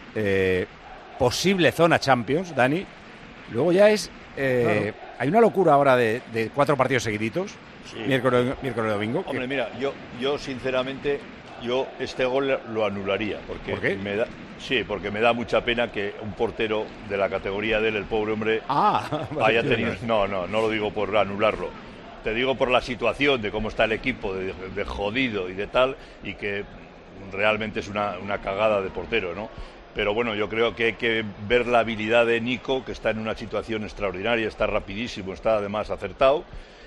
[SPEAKER 3] eh, posible zona Champions, Dani, luego ya es eh, hay una locura ahora de, de cuatro partidos seguiditos,
[SPEAKER 13] Sí.
[SPEAKER 3] miércoles, miércoles y domingo.
[SPEAKER 13] Hombre,
[SPEAKER 3] que-
[SPEAKER 13] mira, yo, yo sinceramente, yo este gol lo anularía. Porque
[SPEAKER 3] ¿Por qué?
[SPEAKER 13] Me da, sí, porque me da mucha pena que un portero de la categoría de él, el pobre hombre,
[SPEAKER 3] Ah,
[SPEAKER 13] haya tenido... No, no, no lo digo por anularlo. Te digo por la situación de cómo está el equipo, de, de jodido y de tal, y que realmente es una, una cagada de portero, ¿no? Pero bueno, yo creo que hay que ver la habilidad de Nico, que está en una situación extraordinaria, está rapidísimo, está además acertado.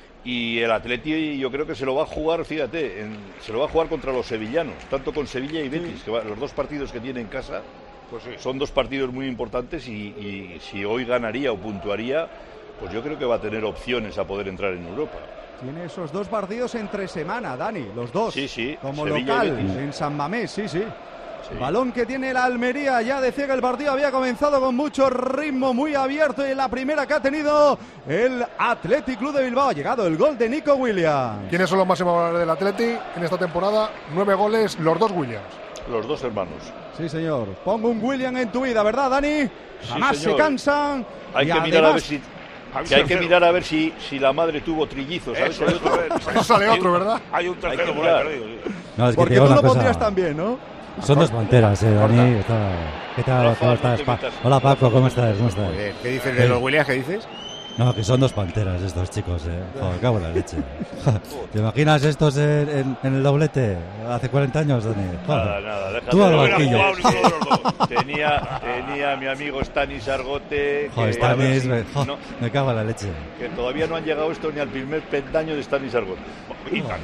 [SPEAKER 13] Y el Atleti yo creo que se lo va a jugar, fíjate, en- se lo va a jugar contra los sevillanos, tanto con Sevilla y Betis, que va- los dos partidos que tiene en casa
[SPEAKER 21] Pues sí.
[SPEAKER 13] son dos partidos muy importantes y, y si hoy ganaría o puntuaría, pues yo creo que va a tener opciones a poder entrar en Europa.
[SPEAKER 17] Tiene esos dos partidos entre semana, Dani, los dos.
[SPEAKER 13] Sí, sí,
[SPEAKER 17] Como
[SPEAKER 13] Sevilla y
[SPEAKER 17] local,
[SPEAKER 13] Betis.
[SPEAKER 17] en San Mamés, sí, sí.
[SPEAKER 13] Sí.
[SPEAKER 17] Balón que tiene la Almería, ya decía que el partido había comenzado con mucho ritmo, muy abierto, y en la primera que ha tenido el Athletic Club de Bilbao. Ha llegado el gol de Nico Williams.
[SPEAKER 5] ¿Quiénes son los máximos goleadores del Atleti en esta temporada? Nueve goles, los dos Williams.
[SPEAKER 13] Los dos hermanos.
[SPEAKER 17] Sí, señor. Pongo un William en tu vida, ¿verdad, Dani? Jamás se
[SPEAKER 13] señor.
[SPEAKER 17] cansan.
[SPEAKER 13] Hay
[SPEAKER 17] y
[SPEAKER 13] que mirar a ver
[SPEAKER 17] además-
[SPEAKER 13] si que hay que mirar a ver si, si la madre tuvo trillizos, ¿sabes?
[SPEAKER 21] Eso, eso, eso.
[SPEAKER 5] Eso sale otro, ¿verdad?
[SPEAKER 21] Hay un tercero
[SPEAKER 13] Hay que
[SPEAKER 21] por ahí
[SPEAKER 13] mirar.
[SPEAKER 21] perdido. sí.
[SPEAKER 20] No, es que
[SPEAKER 17] Porque
[SPEAKER 20] te digo
[SPEAKER 17] tú
[SPEAKER 20] una
[SPEAKER 17] lo
[SPEAKER 20] cosa.
[SPEAKER 17] pondrías también, ¿no?
[SPEAKER 20] Son dos panteras, eh, Dani. Está- ¿Qué tal?
[SPEAKER 13] Rafa,
[SPEAKER 20] ¿Cómo
[SPEAKER 13] no
[SPEAKER 20] estás?
[SPEAKER 13] te
[SPEAKER 20] Pa-
[SPEAKER 13] metas.
[SPEAKER 20] Hola, Paco, ¿cómo estás? ¿Cómo estás?
[SPEAKER 3] Joder, ¿qué dices de
[SPEAKER 20] Eh,
[SPEAKER 3] los Williams? ¿Qué dices?
[SPEAKER 20] No, que son dos panteras estos chicos, eh. Joder, cago en la leche. ¿Te imaginas estos en, en- en el doblete hace cuarenta años, Dani? Joder.
[SPEAKER 13] Nada, nada, déjate.
[SPEAKER 20] Tú al
[SPEAKER 13] No hubiera
[SPEAKER 20] banquillo.
[SPEAKER 13] jugado ninguno de los dos. Tenía, tenía mi amigo Stanis Argote,
[SPEAKER 20] Joder,
[SPEAKER 13] que, a ver
[SPEAKER 20] Stanis,
[SPEAKER 13] si-
[SPEAKER 20] me, jo,
[SPEAKER 13] no,
[SPEAKER 20] me cago en la leche.
[SPEAKER 13] que todavía no han llegado esto ni al primer peldaño de Stanis Argote.
[SPEAKER 21] Y tanto.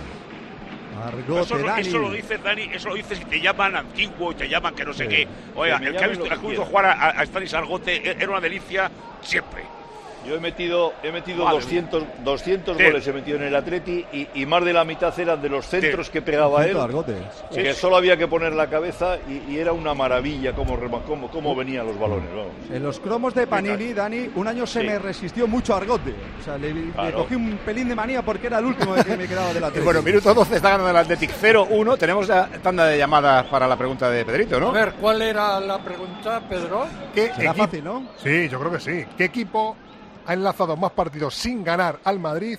[SPEAKER 17] Argote,
[SPEAKER 21] Eso, lo-
[SPEAKER 17] Dani.
[SPEAKER 21] eso lo dices, Dani, eso lo dices y te llaman antiguo y te llaman que no sé
[SPEAKER 13] Sí.
[SPEAKER 21] qué. Oiga,
[SPEAKER 13] Que me
[SPEAKER 21] el que ha
[SPEAKER 13] llamen
[SPEAKER 21] visto,
[SPEAKER 13] lo que
[SPEAKER 21] el que ha visto
[SPEAKER 13] quieran.
[SPEAKER 21] jugar a, a Stanis Argote e- era una delicia siempre.
[SPEAKER 13] Yo he metido, he metido
[SPEAKER 21] Madre
[SPEAKER 13] doscientos, doscientos
[SPEAKER 21] Sí.
[SPEAKER 13] goles he metido en el Atleti y, y más de la mitad eran de los centros que pegaba él.
[SPEAKER 17] Argote.
[SPEAKER 13] Que solo había que poner la cabeza y, y era una maravilla cómo, rema- cómo, cómo venían los balones. Vamos.
[SPEAKER 17] En los cromos de Panini, Dani, un año se
[SPEAKER 13] Sí.
[SPEAKER 17] me resistió mucho Argote. O sea, le, le
[SPEAKER 13] Claro.
[SPEAKER 17] cogí un pelín de manía porque era el último que me quedaba de la tele.
[SPEAKER 3] Bueno, minuto doce está ganando el Athletic cero uno. Tenemos la tanda de llamadas para la pregunta de Pedrito, ¿no?
[SPEAKER 9] A ver, ¿cuál era la pregunta, Pedro?
[SPEAKER 5] ¿Qué
[SPEAKER 17] Será
[SPEAKER 5] equi-
[SPEAKER 17] fácil, ¿no?
[SPEAKER 5] Sí, yo creo que sí. ¿Qué equipo ha enlazado más partidos sin ganar al Madrid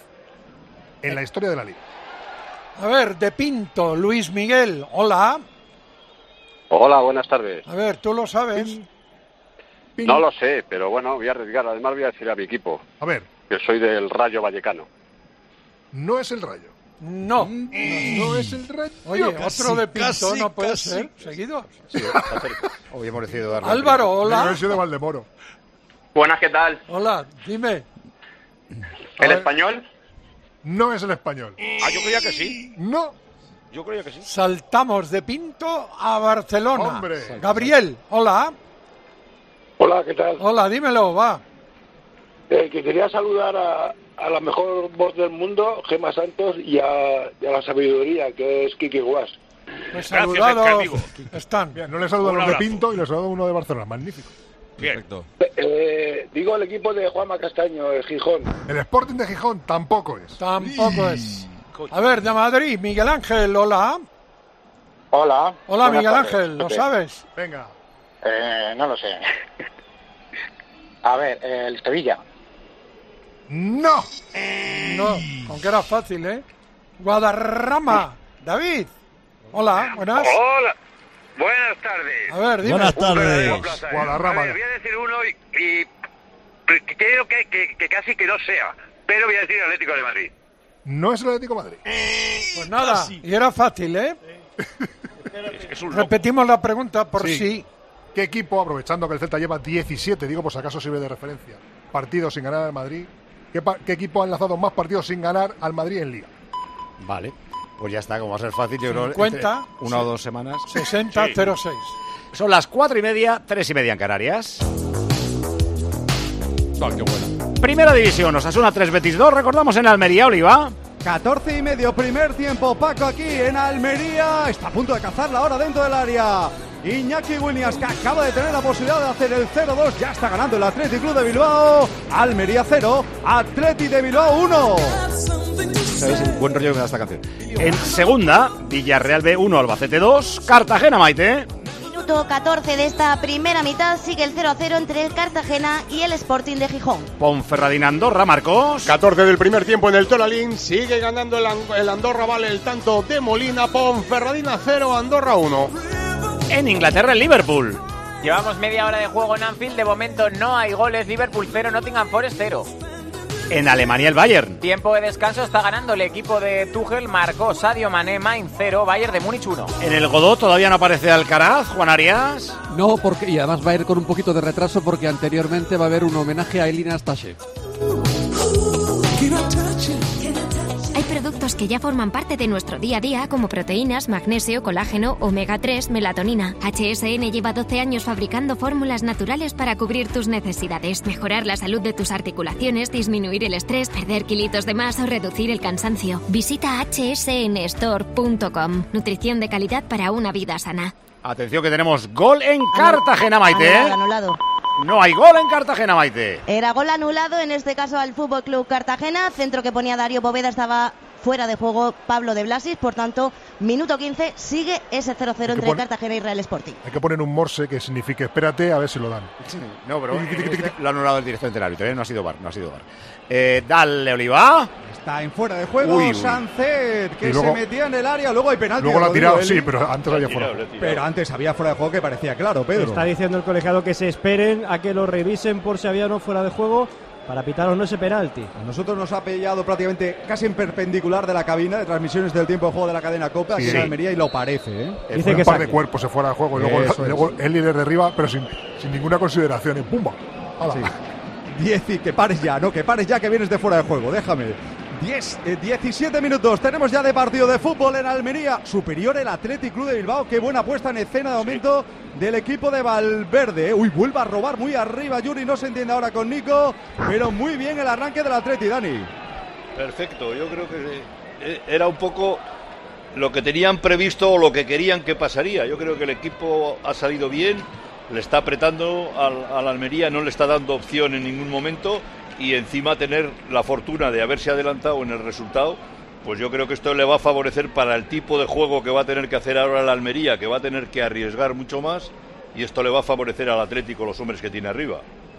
[SPEAKER 5] en la historia de la Liga?
[SPEAKER 9] A ver, de Pinto, Luis Miguel, hola.
[SPEAKER 4] Hola, buenas tardes.
[SPEAKER 9] A ver, ¿tú lo sabes?
[SPEAKER 4] No lo sé, pero bueno, voy a arriesgar. Además voy a decir a mi equipo.
[SPEAKER 5] A ver.
[SPEAKER 4] Que soy del Rayo Vallecano.
[SPEAKER 5] No es el Rayo.
[SPEAKER 9] No.
[SPEAKER 5] No, no es el Rayo.
[SPEAKER 9] Oye,
[SPEAKER 5] Casi,
[SPEAKER 9] otro de Pinto
[SPEAKER 5] casi,
[SPEAKER 9] no puede
[SPEAKER 5] casi.
[SPEAKER 9] ser. ¿Seguido?
[SPEAKER 3] Sí, hoy hemos decidido darle.
[SPEAKER 9] Álvaro, hola.
[SPEAKER 5] Yo he sido de Valdemoro.
[SPEAKER 22] Buenas, ¿qué tal?
[SPEAKER 9] Hola, dime.
[SPEAKER 22] ¿El español?
[SPEAKER 5] No es el español.
[SPEAKER 21] Ah, yo creía que sí.
[SPEAKER 5] No.
[SPEAKER 21] Yo creía que sí.
[SPEAKER 9] Saltamos de Pinto a Barcelona.
[SPEAKER 5] Hombre.
[SPEAKER 9] Gabriel, hola.
[SPEAKER 23] Hola, ¿qué tal?
[SPEAKER 9] Hola, dímelo, va.
[SPEAKER 23] Eh, que quería saludar a, a la mejor voz del mundo, Gemma Santos, y a, y a la sabiduría, que es Kiki Guas.
[SPEAKER 9] Pues saludados están.
[SPEAKER 5] Bien, no le saludo a los de Pinto y le saludo a uno de Barcelona. Magnífico.
[SPEAKER 21] Bien.
[SPEAKER 23] Eh, digo el equipo de Juanma Castaño, el Gijón.
[SPEAKER 5] El Sporting de Gijón tampoco es.
[SPEAKER 9] Tampoco es. A ver, de Madrid, Miguel Ángel, hola.
[SPEAKER 23] Hola.
[SPEAKER 9] Hola,
[SPEAKER 23] Buenas
[SPEAKER 9] Miguel
[SPEAKER 23] tardes.
[SPEAKER 9] Ángel, ¿lo
[SPEAKER 23] Ok.
[SPEAKER 9] sabes?
[SPEAKER 5] Venga.
[SPEAKER 23] Eh, no lo sé. A ver, eh, el Sevilla.
[SPEAKER 5] No.
[SPEAKER 9] No, aunque era fácil, ¿eh? Guadarrama, David. Hola, buenas.
[SPEAKER 24] Hola, buenas tardes.
[SPEAKER 9] A ver, dime.
[SPEAKER 24] Buenas tardes.
[SPEAKER 5] Guadarrama.
[SPEAKER 24] A ver, voy a decir uno y, y creo que, que, que casi que no sea, pero voy a decir Atlético de Madrid.
[SPEAKER 5] No es el Atlético de Madrid.
[SPEAKER 9] Pues nada, y era fácil, ¿eh?
[SPEAKER 21] Es, es un loco.
[SPEAKER 9] Repetimos la pregunta por
[SPEAKER 5] Sí.
[SPEAKER 9] si...
[SPEAKER 5] ¿Qué equipo, aprovechando que el Celta lleva diecisiete, digo por si acaso sirve de referencia, partidos sin ganar al Madrid, ¿qué, pa- qué equipo ha enlazado más partidos sin ganar al Madrid en Liga?
[SPEAKER 3] Vale, pues ya está, como va a ser fácil, yo creo
[SPEAKER 9] cincuenta,
[SPEAKER 3] entre una o dos semanas.
[SPEAKER 9] sesenta cero seis.
[SPEAKER 3] Son las cuatro y media, tres y media en Canarias.
[SPEAKER 14] Ah, qué buena.
[SPEAKER 3] Primera división, Osasuna tres, Betis dos, recordamos en Almería, Oliva.
[SPEAKER 17] catorce y medio, primer tiempo, Paco aquí en Almería. Está a punto de cazarla ahora dentro del área. Iñaki Williams, que acaba de tener la posibilidad de hacer el cero dos. Ya está ganando el Athletic Club de Bilbao. Almería cero, Athletic de Bilbao uno.
[SPEAKER 3] ¿Sabéis el buen rollo que me da esta canción? En segunda, Villarreal B uno, Albacete dos, Cartagena, Maite.
[SPEAKER 18] Minuto catorce de esta primera mitad, sigue el cero a cero entre el Cartagena y el Sporting de Gijón.
[SPEAKER 3] Ponferradina, Andorra, Marcos.
[SPEAKER 19] catorce del primer tiempo en el Toralín, sigue ganando el, An- el Andorra, vale el tanto de Molina. Ponferradina cero, Andorra uno.
[SPEAKER 3] En Inglaterra, el Liverpool.
[SPEAKER 11] Llevamos media hora de juego en Anfield, de momento no hay goles, Liverpool cero, Nottingham Forest cero.
[SPEAKER 3] En Alemania, el Bayern.
[SPEAKER 11] Tiempo de descanso, está ganando el equipo de Tuchel, marcó Sadio Mané, Mainz cero, Bayern de Múnich uno.
[SPEAKER 3] En el Godó todavía no aparece Alcaraz, Juan Arias.
[SPEAKER 10] No, porque y además va a ir con un poquito de retraso porque anteriormente va a haber un homenaje a Elina Stache.
[SPEAKER 25] Hay productos que ya forman parte de nuestro día a día, como proteínas, magnesio, colágeno, omega tres, melatonina. H S N lleva doce años fabricando fórmulas naturales para cubrir tus necesidades, mejorar la salud de tus articulaciones, disminuir el estrés, perder kilitos de más o reducir el cansancio. Visita hache ese ene store punto com. Nutrición de calidad para una vida sana.
[SPEAKER 3] Atención que tenemos gol en Cartagena, Maite.
[SPEAKER 18] Anulado, anulado.
[SPEAKER 3] No hay gol en Cartagena, Maite.
[SPEAKER 18] Era gol anulado, en este caso al Fútbol Club Cartagena. Centro que ponía Darío Poveda, estaba fuera de juego Pablo de Blasis. Por tanto, minuto quince, sigue ese cero cero entre
[SPEAKER 5] pon-
[SPEAKER 18] Cartagena y Real Sporting.
[SPEAKER 5] Hay que poner un morse que signifique espérate a ver si lo dan.
[SPEAKER 3] No, pero este lo ha anulado el director del árbitro, ¿eh? No ha sido bar, no ha sido bar. Eh, dale, Oliva.
[SPEAKER 17] Está en fuera de juego
[SPEAKER 3] Uy, uy.
[SPEAKER 17] Sánchez, que
[SPEAKER 5] Y luego-
[SPEAKER 17] se metía en el área. Luego hay penalti.
[SPEAKER 5] Luego lo ha
[SPEAKER 17] Rodrigo
[SPEAKER 5] tirado,
[SPEAKER 17] Eli.
[SPEAKER 5] sí, pero antes había fuera.
[SPEAKER 17] Pero antes había fuera de juego que parecía claro, Pedro.
[SPEAKER 16] Está diciendo el colegiado que se esperen a que lo revisen por si había o no fuera de juego para pitar o no ese penalti.
[SPEAKER 17] A nosotros nos ha pillado prácticamente casi en perpendicular de la cabina de transmisiones del tiempo de juego de la cadena Copa aquí
[SPEAKER 5] Sí.
[SPEAKER 17] en Almería y lo parece, ¿eh?
[SPEAKER 5] Dice un par de cuerpos se fuera de juego y luego,
[SPEAKER 17] Eso es.
[SPEAKER 5] luego el líder de arriba, pero sin, sin ninguna consideración. Y ¡pumba! ¡Hala!
[SPEAKER 17] Sí. diez y que pares ya, no, que pares ya que vienes de fuera de juego, déjame. diez, eh, diecisiete minutos, tenemos ya de partido de fútbol en Almería. Superior el Athletic Club de Bilbao, qué buena puesta en escena de momento del equipo de Valverde. eh. Uy, vuelve a robar muy arriba Yuri, no se entiende ahora con Nico, pero muy bien el arranque del Athletic, Dani.
[SPEAKER 13] Perfecto, yo creo que eh, era un poco lo que tenían previsto o lo que querían que pasaría. Yo creo que el equipo ha salido bien, le está apretando al, al Almería, no le está dando opción en ningún momento y encima tener la fortuna de haberse adelantado en el resultado, pues yo creo que esto le va a favorecer para el tipo de juego que va a tener que hacer ahora el Almería, que va a tener que arriesgar mucho más y esto le va a favorecer al Atlético, los hombres que tiene arriba.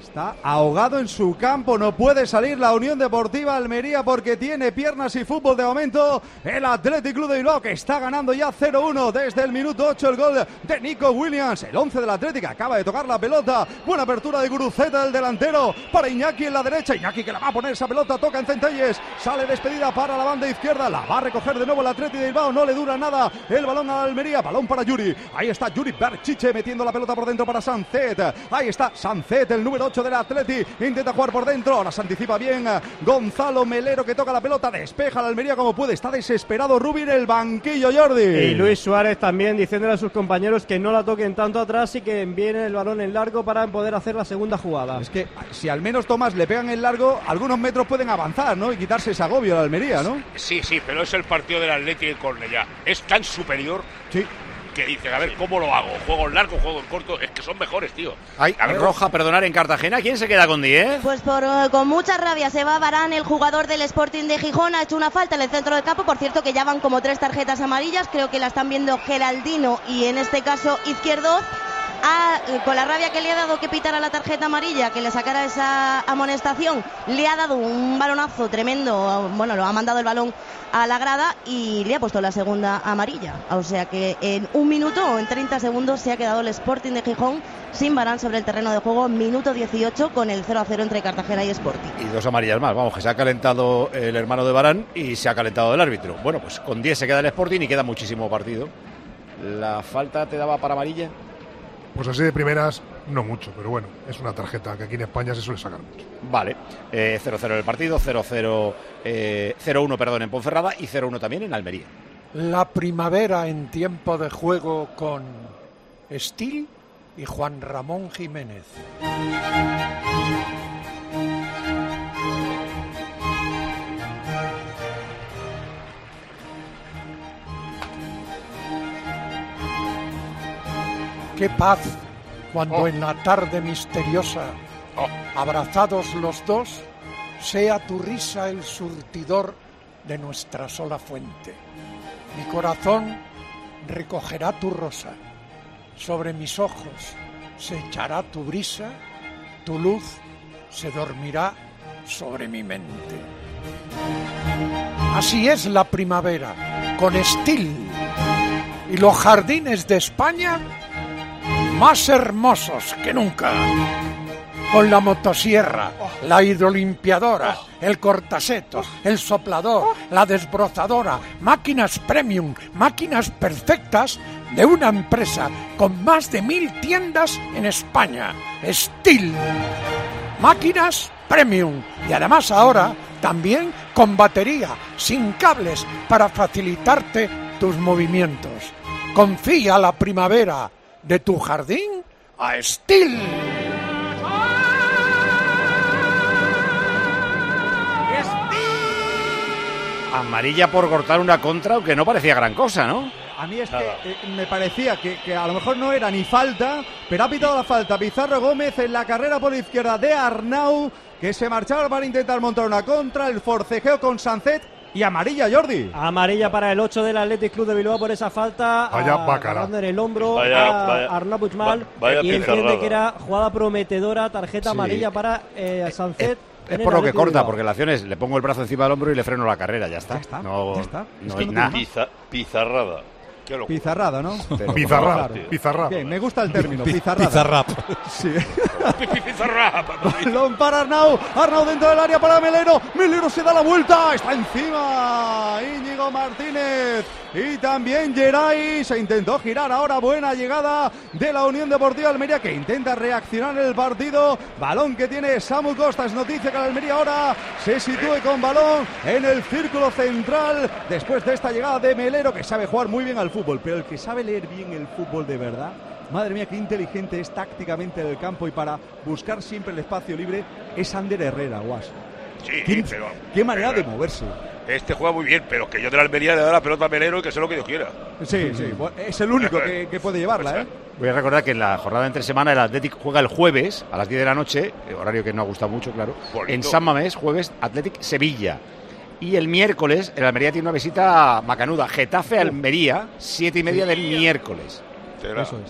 [SPEAKER 17] Está ahogado en su campo, no puede salir la Unión Deportiva Almería porque tiene piernas y fútbol de momento. El Athletic Club de Bilbao que está ganando ya cero uno desde el minuto ocho, el gol de Nico Williams, el once del Athletic, acaba de tocar la pelota. Buena apertura de Guruceta, el delantero, para Iñaki en la derecha. Iñaki que la va a poner esa pelota, toca en Centelles, sale despedida para la banda izquierda, la va a recoger de nuevo el Athletic de Bilbao, no le dura nada el balón a la Almería, balón para Yuri. Ahí está Yuri Berchiche metiendo la pelota por dentro para Sancet. Ahí está Sancet, el número ocho del Athletic, intenta jugar por dentro, ahora se anticipa bien Gonzalo Melero que toca la pelota, despeja la Almería como puede, está desesperado Rubin, el banquillo, Jordi.
[SPEAKER 16] Y Luis Suárez también diciéndole a sus compañeros que no la toquen tanto atrás y que envíen el balón en largo para poder hacer la segunda jugada.
[SPEAKER 17] Es que si al menos Tomás le pegan en largo, algunos metros pueden avanzar, ¿no? Y quitarse ese agobio a la Almería, ¿no?
[SPEAKER 21] Sí, sí, pero es el partido del Athletic en Cornellá, es tan superior.
[SPEAKER 17] Sí.
[SPEAKER 21] Que dice, a ver, ¿cómo lo hago? ¿Juego en largo, juego en corto? Es que son mejores, tío.
[SPEAKER 3] Hay roja, perdonar, en Cartagena. ¿Quién se queda con diez?
[SPEAKER 18] Pues por, uh, con mucha rabia se va Varane, el jugador del Sporting de Gijón. Ha hecho una falta en el centro del campo. Por cierto, que ya van como tres tarjetas amarillas. Creo que la están viendo Geraldino y en este caso Izquierdo. Ha, con la rabia que le ha dado que pitara la tarjeta amarilla, que le sacara esa amonestación, le ha dado un balonazo tremendo. Bueno, lo ha mandado el balón a la grada y le ha puesto la segunda amarilla. O sea que en un minuto o en treinta segundos se ha quedado el Sporting de Gijón sin Varane sobre el terreno de juego. Minuto dieciocho con el cero a cero entre Cartagena y Sporting.
[SPEAKER 3] Y dos amarillas más. Vamos, que se ha calentado el hermano de Varane y se ha calentado el árbitro. Bueno, pues con diez se queda el Sporting y queda muchísimo partido. ¿La falta te daba para amarilla?
[SPEAKER 5] Pues así de primeras, no mucho, pero bueno, es una tarjeta que aquí en España se suele sacar mucho.
[SPEAKER 3] Vale, eh, cero cero en el partido, cero cero, eh, cero uno perdón, en Ponferrada y cero uno también en Almería.
[SPEAKER 9] La primavera en tiempo de juego con Estil y Juan Ramón Jiménez. Qué paz cuando oh. en la tarde misteriosa, oh. abrazados los dos, sea tu risa el surtidor de nuestra sola fuente. Mi corazón recogerá tu rosa, sobre mis ojos se echará tu brisa, tu luz se dormirá sobre mi mente. Así es la primavera, con Estil, y los jardines de España más hermosos que nunca. Con la motosierra, la hidrolimpiadora, el cortasetos, el soplador, la desbrozadora, máquinas premium, máquinas perfectas de una empresa con más de mil tiendas en España. Estil. Máquinas premium. Y además ahora también con batería, sin cables, para facilitarte tus movimientos. Confía la primavera de tu jardín a Estil.
[SPEAKER 3] Amarilla por cortar una contra, aunque no parecía gran cosa, ¿no?
[SPEAKER 17] A mí es que eh, me parecía que, que a lo mejor no era ni falta, pero ha pitado la falta Pizarro Gómez en la carrera por la izquierda de Arnau, que se marchaba para intentar montar una contra, el forcejeo con Sancet. Y amarilla, Jordi.
[SPEAKER 16] Amarilla para el ocho del Athletic Club de Bilbao por esa falta.
[SPEAKER 5] Vaya bacala.
[SPEAKER 16] En el hombro
[SPEAKER 13] vaya,
[SPEAKER 16] a
[SPEAKER 13] vaya,
[SPEAKER 16] Arnau Puigmal.
[SPEAKER 13] Vaya
[SPEAKER 16] y entiende que era jugada prometedora, tarjeta
[SPEAKER 3] sí.
[SPEAKER 16] amarilla para eh, Sancet.
[SPEAKER 3] Es, es por lo que corta, porque la acción es, le pongo el brazo encima del hombro y le freno la carrera, ya está.
[SPEAKER 17] Ya está,
[SPEAKER 3] no,
[SPEAKER 17] ya está.
[SPEAKER 3] No
[SPEAKER 17] es que
[SPEAKER 3] hay
[SPEAKER 17] no
[SPEAKER 3] nada.
[SPEAKER 13] Piza, pizarrada.
[SPEAKER 17] Pizarrada, ¿no?
[SPEAKER 5] Pero, Pizarra,
[SPEAKER 17] claro.
[SPEAKER 5] Pizarra.
[SPEAKER 17] Bien, me gusta el término, pizarrada.
[SPEAKER 20] Pizarrap.
[SPEAKER 17] Sí. Pizarrap. Balón para Arnau. Arnau dentro del área para Melero. Melero se da la vuelta. Está encima Íñigo Martínez. Y también Geray. Se intentó girar ahora. Buena llegada de la Unión Deportiva Almería, que intenta reaccionar en el partido. Balón que tiene Samu Costa. Es noticia que la Almería ahora se sitúe con balón en el círculo central. Después de esta llegada de Melero, que sabe jugar muy bien al fútbol, pero el que sabe leer bien el fútbol de verdad, madre mía, qué inteligente es tácticamente en el campo y para buscar siempre el espacio libre, es Ander Herrera, Guas.
[SPEAKER 21] Sí,
[SPEAKER 17] ¿Qué,
[SPEAKER 21] pero...
[SPEAKER 17] qué manera
[SPEAKER 21] pero,
[SPEAKER 17] de moverse.
[SPEAKER 21] Este juega muy bien, pero que yo de la Almería le doy la pelota a Melero y que sea lo que Dios quiera.
[SPEAKER 17] Sí, sí, es el único que, que puede llevarla, ¿eh?
[SPEAKER 3] Voy a recordar que en la jornada de entre semana el Athletic juega el jueves a las diez de la noche, horario que no ha gustado mucho, claro, bonito. En San Mamés, jueves, Athletic Sevilla. Y el miércoles, el Almería tiene una visita macanuda. Getafe-Almería, siete y media del miércoles.
[SPEAKER 17] Eso es.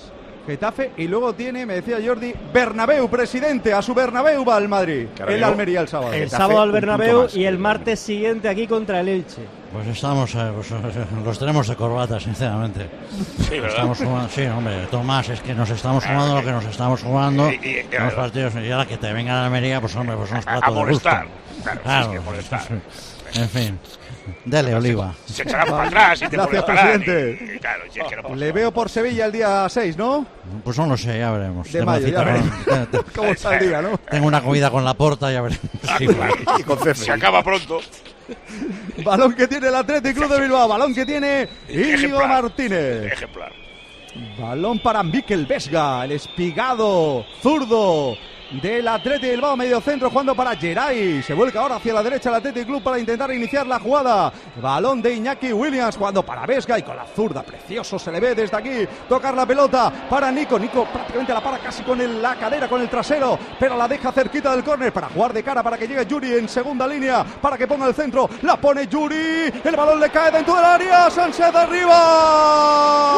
[SPEAKER 17] Getafe, y luego tiene, me decía Jordi, Bernabéu, presidente, a su Bernabéu va el Madrid, el Almería el sábado.
[SPEAKER 16] El sábado al Bernabéu y el martes siguiente aquí contra el Elche.
[SPEAKER 20] Pues estamos, eh, pues, los tenemos de corbata, sinceramente.
[SPEAKER 21] Sí, ¿verdad?
[SPEAKER 20] Estamos jugando, sí, hombre, Tomás, es que nos estamos jugando lo que nos estamos jugando
[SPEAKER 21] Y- y-
[SPEAKER 20] en los partidos, y ahora que te venga la Almería, pues hombre, pues unos
[SPEAKER 21] A- a
[SPEAKER 20] platos de gusto.
[SPEAKER 21] molestar. Claro, sí, es que molestar.
[SPEAKER 20] En fin, dele, Oliva.
[SPEAKER 19] Se echará para atrás y te
[SPEAKER 17] Gracias,
[SPEAKER 19] molestarán.
[SPEAKER 17] presidente.
[SPEAKER 19] Y- y claro, si es que no pasa
[SPEAKER 17] Le veo por Sevilla el día seis, ¿no?
[SPEAKER 20] Pues no lo sé, ya veremos.
[SPEAKER 17] De
[SPEAKER 20] Tengo
[SPEAKER 17] mayo,
[SPEAKER 20] cita
[SPEAKER 17] ya
[SPEAKER 20] con-
[SPEAKER 17] veremos. ¿Cómo saldría, no?
[SPEAKER 20] Tengo una comida con la porta, ya veremos. Sí,
[SPEAKER 21] Y con Cefe. Se acaba pronto.
[SPEAKER 17] Balón que tiene el Athletic Club de Bilbao, balón que tiene Íñigo
[SPEAKER 21] Ejemplar.
[SPEAKER 17] Martínez.
[SPEAKER 21] Ejemplar.
[SPEAKER 17] Balón para Mikel Vesga, el espigado zurdo del Athletic Bilbao, medio centro, jugando para Geray. Se vuelca ahora hacia la derecha el Athletic Club para intentar iniciar la jugada. Balón de Iñaki Williams, jugando para Vesga y con la zurda, precioso, se le ve desde aquí tocar la pelota para Nico. Nico prácticamente la para casi con el- la cadera, con el trasero, pero la deja cerquita del córner para jugar de cara, para que llegue Yuri en segunda línea, para que ponga el centro. La pone Yuri, el balón le cae dentro del área, Sánchez arriba.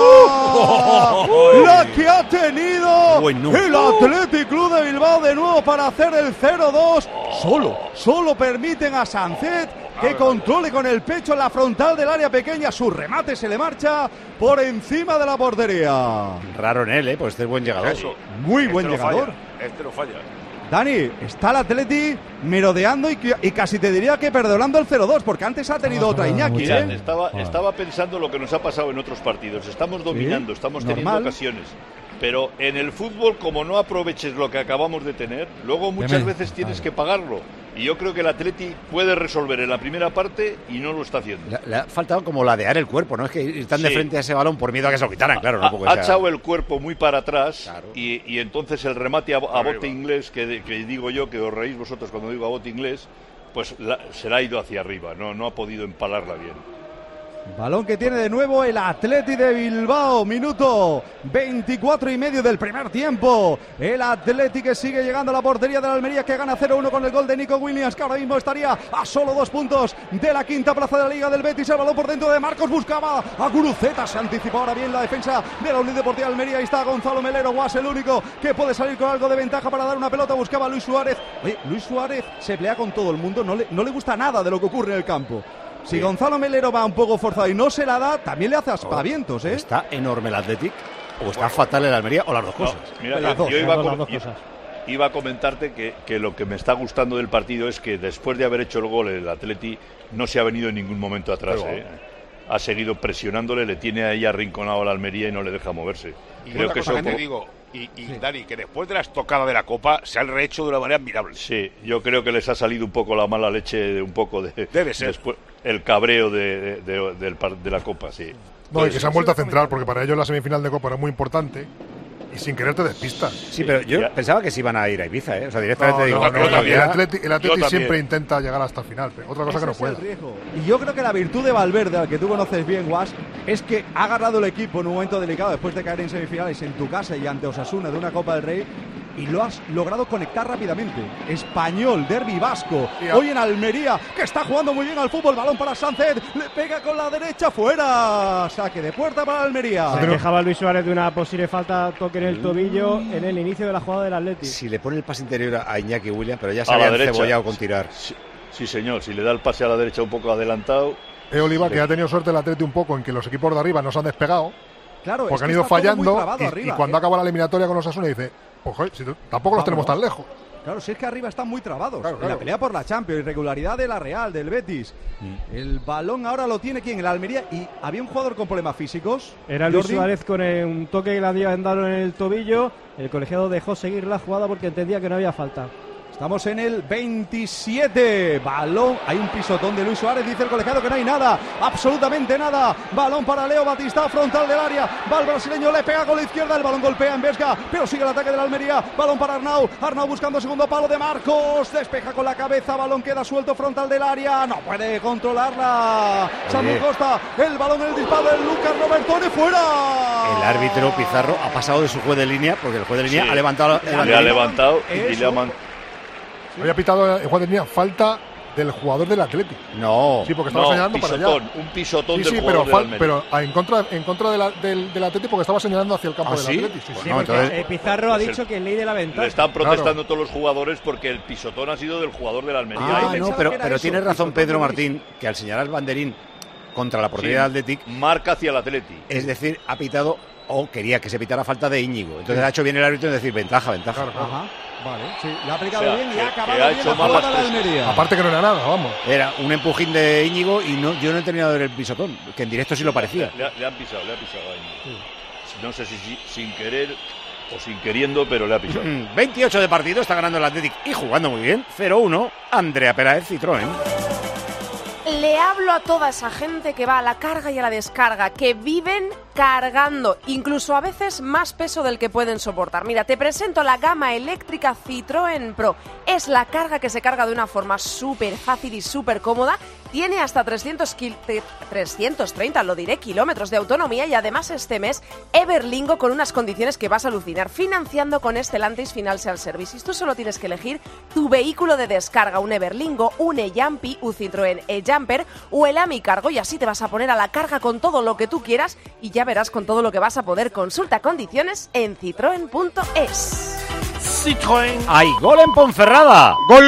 [SPEAKER 17] La que ha tenido
[SPEAKER 3] Bueno.
[SPEAKER 17] el Athletic Club de Bilbao de nuevo para hacer el cero dos. Solo, solo permiten a Sánchez que controle con el pecho en la frontal del área pequeña. Su remate se le marcha por encima de la portería.
[SPEAKER 3] Raro en él, ¿eh? Pues este es buen llegador.
[SPEAKER 21] Eso.
[SPEAKER 17] Muy
[SPEAKER 21] Este
[SPEAKER 17] buen
[SPEAKER 21] no
[SPEAKER 17] llegador.
[SPEAKER 21] falla, Este no falla.
[SPEAKER 17] Dani, está el Atleti merodeando y, y casi te diría que perdonando el cero dos, porque antes ha tenido otra Iñaki,
[SPEAKER 13] Escuchad,
[SPEAKER 17] ¿eh?
[SPEAKER 13] estaba, estaba pensando lo que nos ha pasado en otros partidos. Estamos dominando, estamos teniendo
[SPEAKER 17] normal.
[SPEAKER 13] ocasiones. Pero en el fútbol, como no aproveches lo que acabamos de tener, luego muchas
[SPEAKER 20] Deme.
[SPEAKER 13] veces tienes que pagarlo. Y yo creo que el Atleti puede resolver en la primera parte y no lo está haciendo.
[SPEAKER 3] Le, le ha faltado como ladear el cuerpo, ¿no? Es que están de
[SPEAKER 13] Sí.
[SPEAKER 3] frente a ese balón por miedo a que se lo quitaran, claro. No
[SPEAKER 13] ha,
[SPEAKER 3] porque
[SPEAKER 13] ha
[SPEAKER 3] sea-
[SPEAKER 13] echado el cuerpo muy para atrás y, y entonces el remate a, a bote inglés, que, que digo yo, que os reís vosotros cuando digo a bote inglés, pues la- se la ha ido hacia arriba, no, no ha podido empalarla bien.
[SPEAKER 17] Balón que tiene de nuevo el Atleti de Bilbao. Minuto veinticuatro y medio del primer tiempo. El Atleti que sigue llegando a la portería de la Almería, que gana cero uno con el gol de Nico Williams, que ahora mismo estaría a solo dos puntos de la quinta plaza de la Liga del Betis. El balón por dentro de Marcos, buscaba a Guruceta. Se anticipa ahora bien la defensa de la Unión Deportiva de Almería. Ahí está Gonzalo Melero, Guas, el único que puede salir con algo de ventaja para dar una pelota. Buscaba a Luis Suárez. Oye, Luis Suárez se pelea con todo el mundo. No le, no le gusta nada de lo que ocurre en el campo. Si
[SPEAKER 3] Sí.
[SPEAKER 17] Gonzalo Melero va un poco forzado y no se la da, también le hace aspavientos, ¿eh?
[SPEAKER 3] Está enorme el Athletic, o está fatal el Almería, o las dos cosas.
[SPEAKER 13] Mira,
[SPEAKER 17] Las
[SPEAKER 13] yo,
[SPEAKER 17] dos,
[SPEAKER 13] yo iba, a
[SPEAKER 17] las
[SPEAKER 13] com-
[SPEAKER 17] dos
[SPEAKER 13] yo-
[SPEAKER 17] cosas.
[SPEAKER 13] iba a comentarte que, que lo que me está gustando del partido es que después de haber hecho el gol el Atleti no se ha venido en ningún momento atrás.
[SPEAKER 21] Pero,
[SPEAKER 13] ¿eh? Ha seguido presionándole, le tiene ahí arrinconado a la Almería y no le deja moverse.
[SPEAKER 21] Y
[SPEAKER 13] Creo
[SPEAKER 21] otra
[SPEAKER 13] que
[SPEAKER 21] cosa
[SPEAKER 13] eso
[SPEAKER 21] que te
[SPEAKER 13] po-
[SPEAKER 21] digo, y, y Dani, que después de la estocada de la Copa se han rehecho de una manera admirable.
[SPEAKER 13] Sí, yo creo que les ha salido un poco la mala leche, de un poco de...
[SPEAKER 21] Debe ser.
[SPEAKER 13] Después, el cabreo de, de- de- del par- de la Copa, sí.
[SPEAKER 5] No, y que se han vuelto a centrar, porque para ellos la semifinal de Copa era muy importante. Y sin querer te despistas.
[SPEAKER 3] Sí, pero yo
[SPEAKER 13] Ya.
[SPEAKER 3] pensaba que se iban a ir a Ibiza, ¿eh? O sea, directamente
[SPEAKER 5] No,
[SPEAKER 3] digo,
[SPEAKER 5] no,
[SPEAKER 3] no,
[SPEAKER 5] no,
[SPEAKER 3] no,
[SPEAKER 5] el
[SPEAKER 3] ya-
[SPEAKER 5] Atleti, el Atleti
[SPEAKER 21] Yo también.
[SPEAKER 5] siempre intenta llegar hasta el final. Pero otra cosa que no
[SPEAKER 17] Ese es el
[SPEAKER 5] puede.
[SPEAKER 17] riesgo. Y yo creo que la virtud de Valverde, al que tú conoces bien, Guas, es que ha agarrado el equipo en un momento delicado después de caer en semifinales en tu casa y ante Osasuna de una Copa del Rey, y lo has logrado conectar rápidamente. Español, derbi vasco,
[SPEAKER 5] Sí, a-
[SPEAKER 17] hoy en Almería, que está jugando muy bien al fútbol, balón para Sánchez, le pega con la derecha, fuera, saque de puerta para Almería.
[SPEAKER 16] Se quejaba Luis Suárez de una posible falta, toque en el tobillo en el inicio de la jugada del Atlético.
[SPEAKER 3] Si le pone el pase interior a Iñaki Williams, pero ya se
[SPEAKER 13] A la
[SPEAKER 3] había
[SPEAKER 13] derecha.
[SPEAKER 3] cebollado con tirar.
[SPEAKER 13] Sí, sí, señor, si le da el pase a la derecha un poco adelantado...
[SPEAKER 5] Eh, Oliva, que
[SPEAKER 13] Sí.
[SPEAKER 5] ha tenido suerte el Atleti un poco en que los equipos de arriba no se han despegado,
[SPEAKER 17] Claro, es
[SPEAKER 5] porque han
[SPEAKER 17] que
[SPEAKER 5] ido
[SPEAKER 17] está todo muy
[SPEAKER 5] fallando.
[SPEAKER 17] trabado
[SPEAKER 5] Y,
[SPEAKER 17] arriba,
[SPEAKER 5] y cuando
[SPEAKER 17] ¿eh?
[SPEAKER 5] acaba la eliminatoria con los Osasuna dice, pues joder, si t- tampoco los tenemos tan
[SPEAKER 17] Vámonos.
[SPEAKER 5] lejos.
[SPEAKER 17] Claro, si es que arriba están muy trabados.
[SPEAKER 5] Claro,
[SPEAKER 17] En la
[SPEAKER 5] claro.
[SPEAKER 17] pelea por la Champions, irregularidad de la Real, del Betis. El balón ahora lo tiene quien, el Almería. Y había un jugador con problemas físicos.
[SPEAKER 16] Era Luis
[SPEAKER 17] Jordi.
[SPEAKER 16] Suárez con eh, un toque que le habían dado en el tobillo. El colegiado dejó seguir la jugada porque entendía que no había falta.
[SPEAKER 17] Estamos en el veintisiete. Balón. Hay un pisotón de Luis Suárez. Dice el colegiado que no hay nada. Absolutamente nada. Balón para Leo Batista. Frontal del área. Va el brasileño. Le pega con la izquierda. El balón golpea en Vesga. Pero sigue el ataque de la Almería. Balón para Arnau. Arnau buscando segundo palo de Marcos. Despeja con la cabeza. Balón queda suelto. Frontal del área. No puede controlarla. Samuel Costa. El balón en el disparo de Lucas Robertone. Fuera.
[SPEAKER 3] El árbitro Pizarro ha pasado de su juez de línea, porque el juez de línea
[SPEAKER 13] Sí.
[SPEAKER 3] ha levantado el
[SPEAKER 13] Le ha levantado y
[SPEAKER 17] Eso.
[SPEAKER 13] le ha man-
[SPEAKER 5] Había pitado el juez de línea falta del jugador del Atlético.
[SPEAKER 3] No.
[SPEAKER 5] Sí, porque estaba
[SPEAKER 13] no,
[SPEAKER 5] señalando
[SPEAKER 13] pisotón,
[SPEAKER 5] para allá.
[SPEAKER 13] un pisotón
[SPEAKER 5] sí,
[SPEAKER 13] del
[SPEAKER 5] sí,
[SPEAKER 13] jugador
[SPEAKER 5] pero,
[SPEAKER 13] del Almería.
[SPEAKER 5] pero en contra, en contra de la, del, del Atlético porque estaba señalando hacia el campo
[SPEAKER 3] ¿Ah,
[SPEAKER 5] del
[SPEAKER 3] sí?
[SPEAKER 5] Atlético. Sí,
[SPEAKER 16] Sí,
[SPEAKER 5] sí.
[SPEAKER 3] No,
[SPEAKER 16] porque,
[SPEAKER 3] entonces-
[SPEAKER 16] eh, Pizarro ha
[SPEAKER 13] Pues
[SPEAKER 16] dicho
[SPEAKER 13] el-
[SPEAKER 16] que ley de la
[SPEAKER 13] Le
[SPEAKER 16] ventaja.
[SPEAKER 13] están protestando todos los jugadores porque el pisotón ha sido del jugador del Almería.
[SPEAKER 3] Ah,
[SPEAKER 13] Yo
[SPEAKER 3] no,
[SPEAKER 13] pensaba
[SPEAKER 3] pero,
[SPEAKER 13] que era
[SPEAKER 3] pero
[SPEAKER 13] eso,
[SPEAKER 3] tiene razón
[SPEAKER 13] pisotón
[SPEAKER 3] Pedro
[SPEAKER 13] de
[SPEAKER 3] Martín, que al señalar el banderín contra la portería
[SPEAKER 13] Sí.
[SPEAKER 3] del Athletic,
[SPEAKER 13] marca hacia el Atleti.
[SPEAKER 3] es decir, ha pitado o quería que se pitara falta de Íñigo. Entonces ha hecho bien el árbitro en decir ventaja, ventaja.
[SPEAKER 17] Ajá, vale, sí, le ha aplicado
[SPEAKER 13] O sea,
[SPEAKER 17] bien y
[SPEAKER 13] que-
[SPEAKER 17] ha
[SPEAKER 13] que
[SPEAKER 17] acabado
[SPEAKER 13] ha
[SPEAKER 17] bien
[SPEAKER 13] hecho
[SPEAKER 17] la
[SPEAKER 13] mal
[SPEAKER 17] jugada
[SPEAKER 13] las
[SPEAKER 17] la
[SPEAKER 13] tres.
[SPEAKER 17] Almería.
[SPEAKER 5] Aparte que no era nada, vamos.
[SPEAKER 3] Era un empujín de Íñigo y no, yo no he terminado de ver el pisotón, que en directo sí lo parecía.
[SPEAKER 13] Le, ha- le han pisado, le ha pisado ahí. No sé si, si sin querer o sin queriendo, pero le ha pisado.
[SPEAKER 3] veintiocho de partido, está ganando el Athletic y jugando muy bien. cero uno, Andrea Peláez, Citroën.
[SPEAKER 1] Le hablo a toda esa gente que va a la carga y a la descarga, que viven cargando, incluso a veces más peso del que pueden soportar. Mira, te presento la gama eléctrica Citroën Pro. Es la carga que se carga de una forma súper fácil y súper cómoda. Tiene hasta trescientos, trescientos treinta, lo diré, kilómetros de autonomía y además este mes Everlingo con unas condiciones que vas a alucinar, financiando con Stellantis Financial Services. Tú solo tienes que elegir tu vehículo de descarga, un Everlingo, un e-Jumpy, un Citroën e-Jumper o el Ami Cargo, y así te vas a poner a la carga con todo lo que tú quieras y ya verás con todo lo que vas a poder. Consulta condiciones en citroen punto es.
[SPEAKER 3] Citroën. ¡Hay gol en Ponferrada! ¡Gol!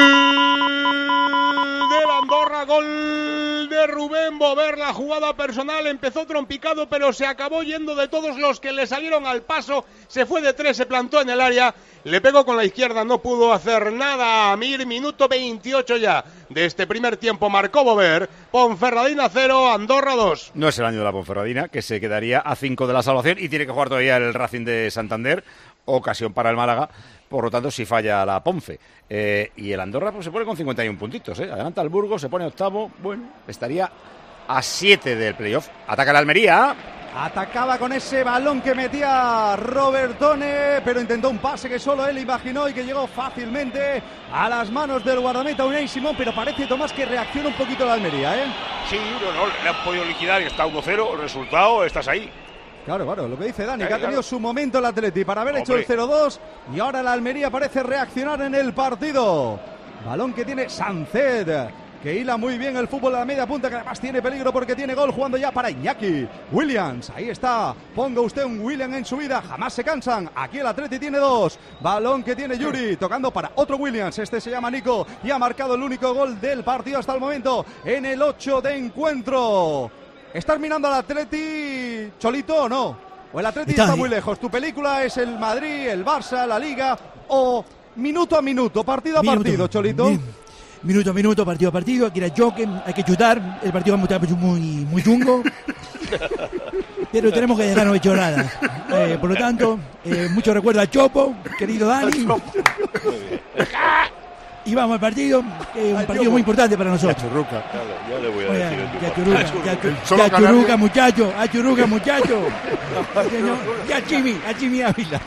[SPEAKER 19] Del Andorra, gol de Rubén Bover. La jugada personal empezó trompicado, pero se acabó yendo de todos los que le salieron al paso. Se fue de tres, se plantó en el área, le pegó con la izquierda, no pudo hacer nada. Amir, minuto veintiocho ya de este primer tiempo, marcó Bover. Ponferradina cero, Andorra dos.
[SPEAKER 3] No es el año de la Ponferradina, que se quedaría a cinco de la salvación y tiene que jugar todavía el Racing de Santander, ocasión para el Málaga, por lo tanto si falla la Ponfe. Eh, y el Andorra pues se pone con cincuenta y uno puntitos, ¿eh? Adelanta el Burgos, se pone octavo, bueno, estaría a siete del playoff. Ataca la Almería.
[SPEAKER 17] Atacaba con ese balón que metía Robertone, pero intentó un pase que solo él imaginó y que llegó fácilmente a las manos del guardameta Unai Simón, pero parece, Tomás, que reacciona un poquito la Almería, ¿eh?
[SPEAKER 19] Sí, no, no, le han podido liquidar y está uno cero, el resultado, estás ahí.
[SPEAKER 17] Claro, claro, lo que dice Dani,
[SPEAKER 19] Claro,
[SPEAKER 17] que ha tenido
[SPEAKER 19] claro.
[SPEAKER 17] su momento el Atleti para haber hecho
[SPEAKER 19] Hombre.
[SPEAKER 17] el cero dos y ahora la Almería parece reaccionar en el partido. Balón que tiene Sanced, que hila muy bien el fútbol a la media punta, que además tiene peligro porque tiene gol, jugando ya para Iñaki Williams. Ahí está, ponga usted un Williams en su vida, jamás se cansan. Aquí el Atleti tiene dos. Balón que tiene Yuri, tocando para otro Williams, este se llama Nico y ha marcado el único gol del partido hasta el momento en el ocho de encuentro. ¿Estás mirando al Atleti, Cholito, o no? ¿O el Atleti
[SPEAKER 6] Está
[SPEAKER 17] está
[SPEAKER 6] ahí.
[SPEAKER 17] muy lejos? ¿Tu película es el Madrid, el Barça, la Liga o minuto a minuto, partido a
[SPEAKER 6] Minuto,
[SPEAKER 17] partido, Cholito?
[SPEAKER 6] mi- Minuto a minuto, partido a partido, aquí era choque, hay que chutar, el partido va a estar muy, muy chungo, pero tenemos que dejar no hecho nada. Eh, por lo tanto, eh, mucho recuerdo al Chopo, querido Dani, y vamos al partido, que es un partido muy importante para nosotros.
[SPEAKER 13] Claro, ya le voy a
[SPEAKER 6] Oye,
[SPEAKER 13] decir. en tu
[SPEAKER 6] ya
[SPEAKER 13] parte.
[SPEAKER 6] churuca, ya, chu-
[SPEAKER 5] El solo
[SPEAKER 6] ya
[SPEAKER 5] canario.
[SPEAKER 6] churuca, muchacho, a churuca, muchacho. Señor, ya chimi, a chimi Ávila.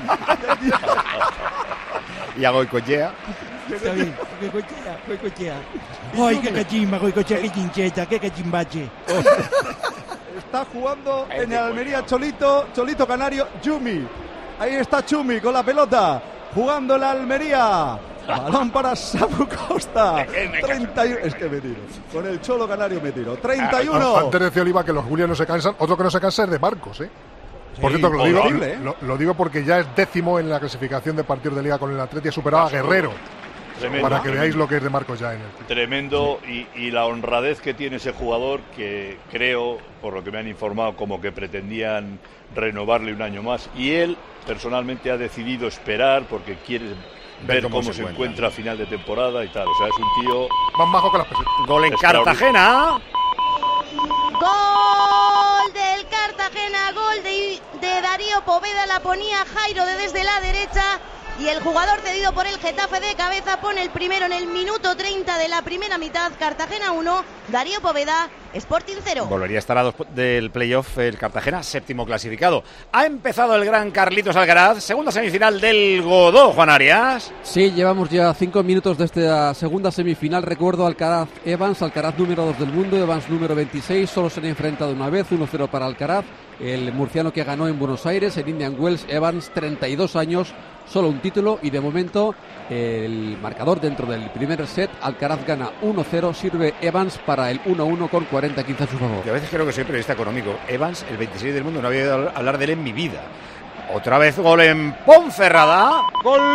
[SPEAKER 3] Y a Goicoechea.
[SPEAKER 6] Está bien, Goicoechea, Goicoechea. Ay, qué cachimba, Goicoechea, qué chincheta, qué cachimbache.
[SPEAKER 17] Está jugando en el Almería Cholito, Cholito Canario, Yumi. Ahí está Chumi con la pelota, jugando en la Almería. Balón para Samu Costa. treinta y uno. Es que me tiro. Con el Cholo Canario me tiro. treinta y uno.
[SPEAKER 5] Antes decía Oliva que los Williams no se cansan. Otro que no se cansa es de Marcos, ¿eh? Por
[SPEAKER 17] Sí,
[SPEAKER 5] cierto, que lo digo,
[SPEAKER 17] horrible, ¿eh?
[SPEAKER 5] lo, lo digo porque ya es décimo en la clasificación de partidos de liga con el Atleti, ha superado a Guerrero.
[SPEAKER 13] Tremendo.
[SPEAKER 5] Para que veáis lo que es de Marcos ya en el...
[SPEAKER 13] Tremendo, y, y la honradez que tiene ese jugador, que creo, por lo que me han informado, como que pretendían renovarle un año más, y él personalmente ha decidido esperar porque quiere ver cómo, se, encuentra a final de temporada y tal. O sea, es un tío
[SPEAKER 5] más majo que las pesetas.
[SPEAKER 3] Gol en Cartagena.
[SPEAKER 18] Gol del Cartagena, gol de, de Darío Poveda, la ponía Jairo de desde la derecha y el jugador cedido por el Getafe de cabeza pone el primero en el minuto treinta de la primera mitad. Cartagena uno, Darío Poveda Sporting cero.
[SPEAKER 3] Volvería a estar a dos del playoff el Cartagena, séptimo clasificado. Ha empezado el gran Carlitos Alcaraz, segunda semifinal del Godó, Juan Arias.
[SPEAKER 10] Sí, llevamos ya cinco minutos de esta segunda semifinal. Recuerdo Alcaraz Evans, Alcaraz número dos del mundo, Evans número veintiséis, solo se han enfrentado una vez, uno cero para Alcaraz. El murciano que ganó en Buenos Aires, en Indian Wells, Evans, treinta y dos años, solo un título, y de momento el marcador dentro del primer set, Alcaraz gana uno cero, sirve Evans para el uno uno con cuarenta quince a su favor.
[SPEAKER 3] Yo a veces creo que soy periodista económico. Evans, el veintiséis del mundo, no había oído hablar de él en mi vida. Otra vez gol en Ponferrada.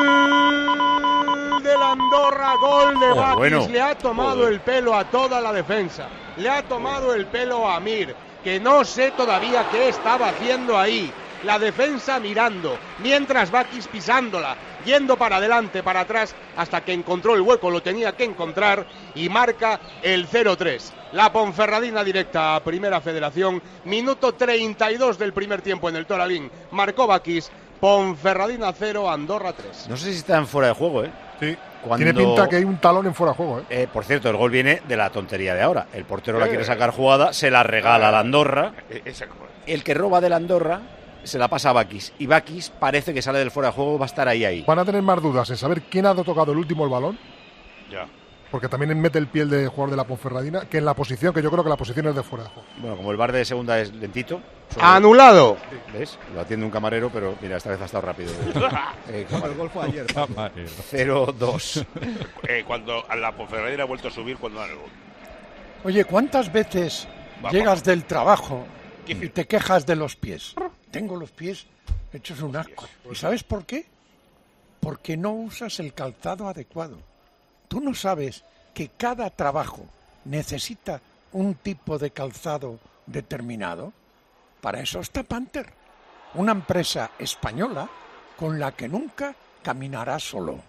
[SPEAKER 19] Gol de la Andorra, gol de
[SPEAKER 3] Oh,
[SPEAKER 19] Bakis.
[SPEAKER 3] bueno.
[SPEAKER 19] Le ha tomado
[SPEAKER 3] Joder.
[SPEAKER 19] el pelo a toda la defensa. Le ha tomado el pelo a Mir, que no sé todavía qué estaba haciendo ahí. La defensa mirando, mientras Bakis pisándola, yendo para adelante, para atrás, hasta que encontró el hueco, lo tenía que encontrar, y marca el cero tres. La Ponferradina directa a Primera Federación, minuto treinta y dos del primer tiempo en el Toralín. Marcó Bakis, Ponferradina cero, Andorra tres.
[SPEAKER 3] No sé si está en fuera de juego, ¿eh?
[SPEAKER 5] Sí.
[SPEAKER 3] Cuando...
[SPEAKER 5] Tiene pinta que hay un talón en fuera de juego, ¿eh?
[SPEAKER 3] Eh, por cierto, el gol viene de la tontería de ahora. El portero la
[SPEAKER 19] Eh.
[SPEAKER 3] quiere sacar jugada, se la regala a la Andorra.
[SPEAKER 21] Eh, esa cosa.
[SPEAKER 3] El que roba de la Andorra se la pasa a Bakis. Y Bakis parece que sale del fuera de juego, va a estar ahí, ahí.
[SPEAKER 5] Van a tener más dudas en saber quién ha tocado el último el balón,
[SPEAKER 21] Ya.
[SPEAKER 5] porque también mete el pie el de jugador de la Ponferradina, que en la posición, que yo creo que la posición es de fuera de juego.
[SPEAKER 3] Bueno, como el bar de segunda es lentito. solo-
[SPEAKER 19] Anulado.
[SPEAKER 3] ¿Ves? Lo atiende un camarero, pero mira, esta vez ha estado rápido. Eh,
[SPEAKER 17] El gol fue ayer.
[SPEAKER 3] cero dos.
[SPEAKER 21] Eh, cuando a la Ponferradina ha vuelto a subir cuando dan el gol.
[SPEAKER 9] Oye, ¿cuántas veces
[SPEAKER 21] Va,
[SPEAKER 9] llegas del trabajo
[SPEAKER 21] ¿Qué?
[SPEAKER 9] y te quejas de los pies? Tengo los pies hechos un asco. ¿Y sabes por qué? Porque no usas el calzado adecuado. Tú no sabes que cada trabajo necesita un tipo de calzado determinado. Para eso está Panther, una empresa española con la que nunca caminarás solo.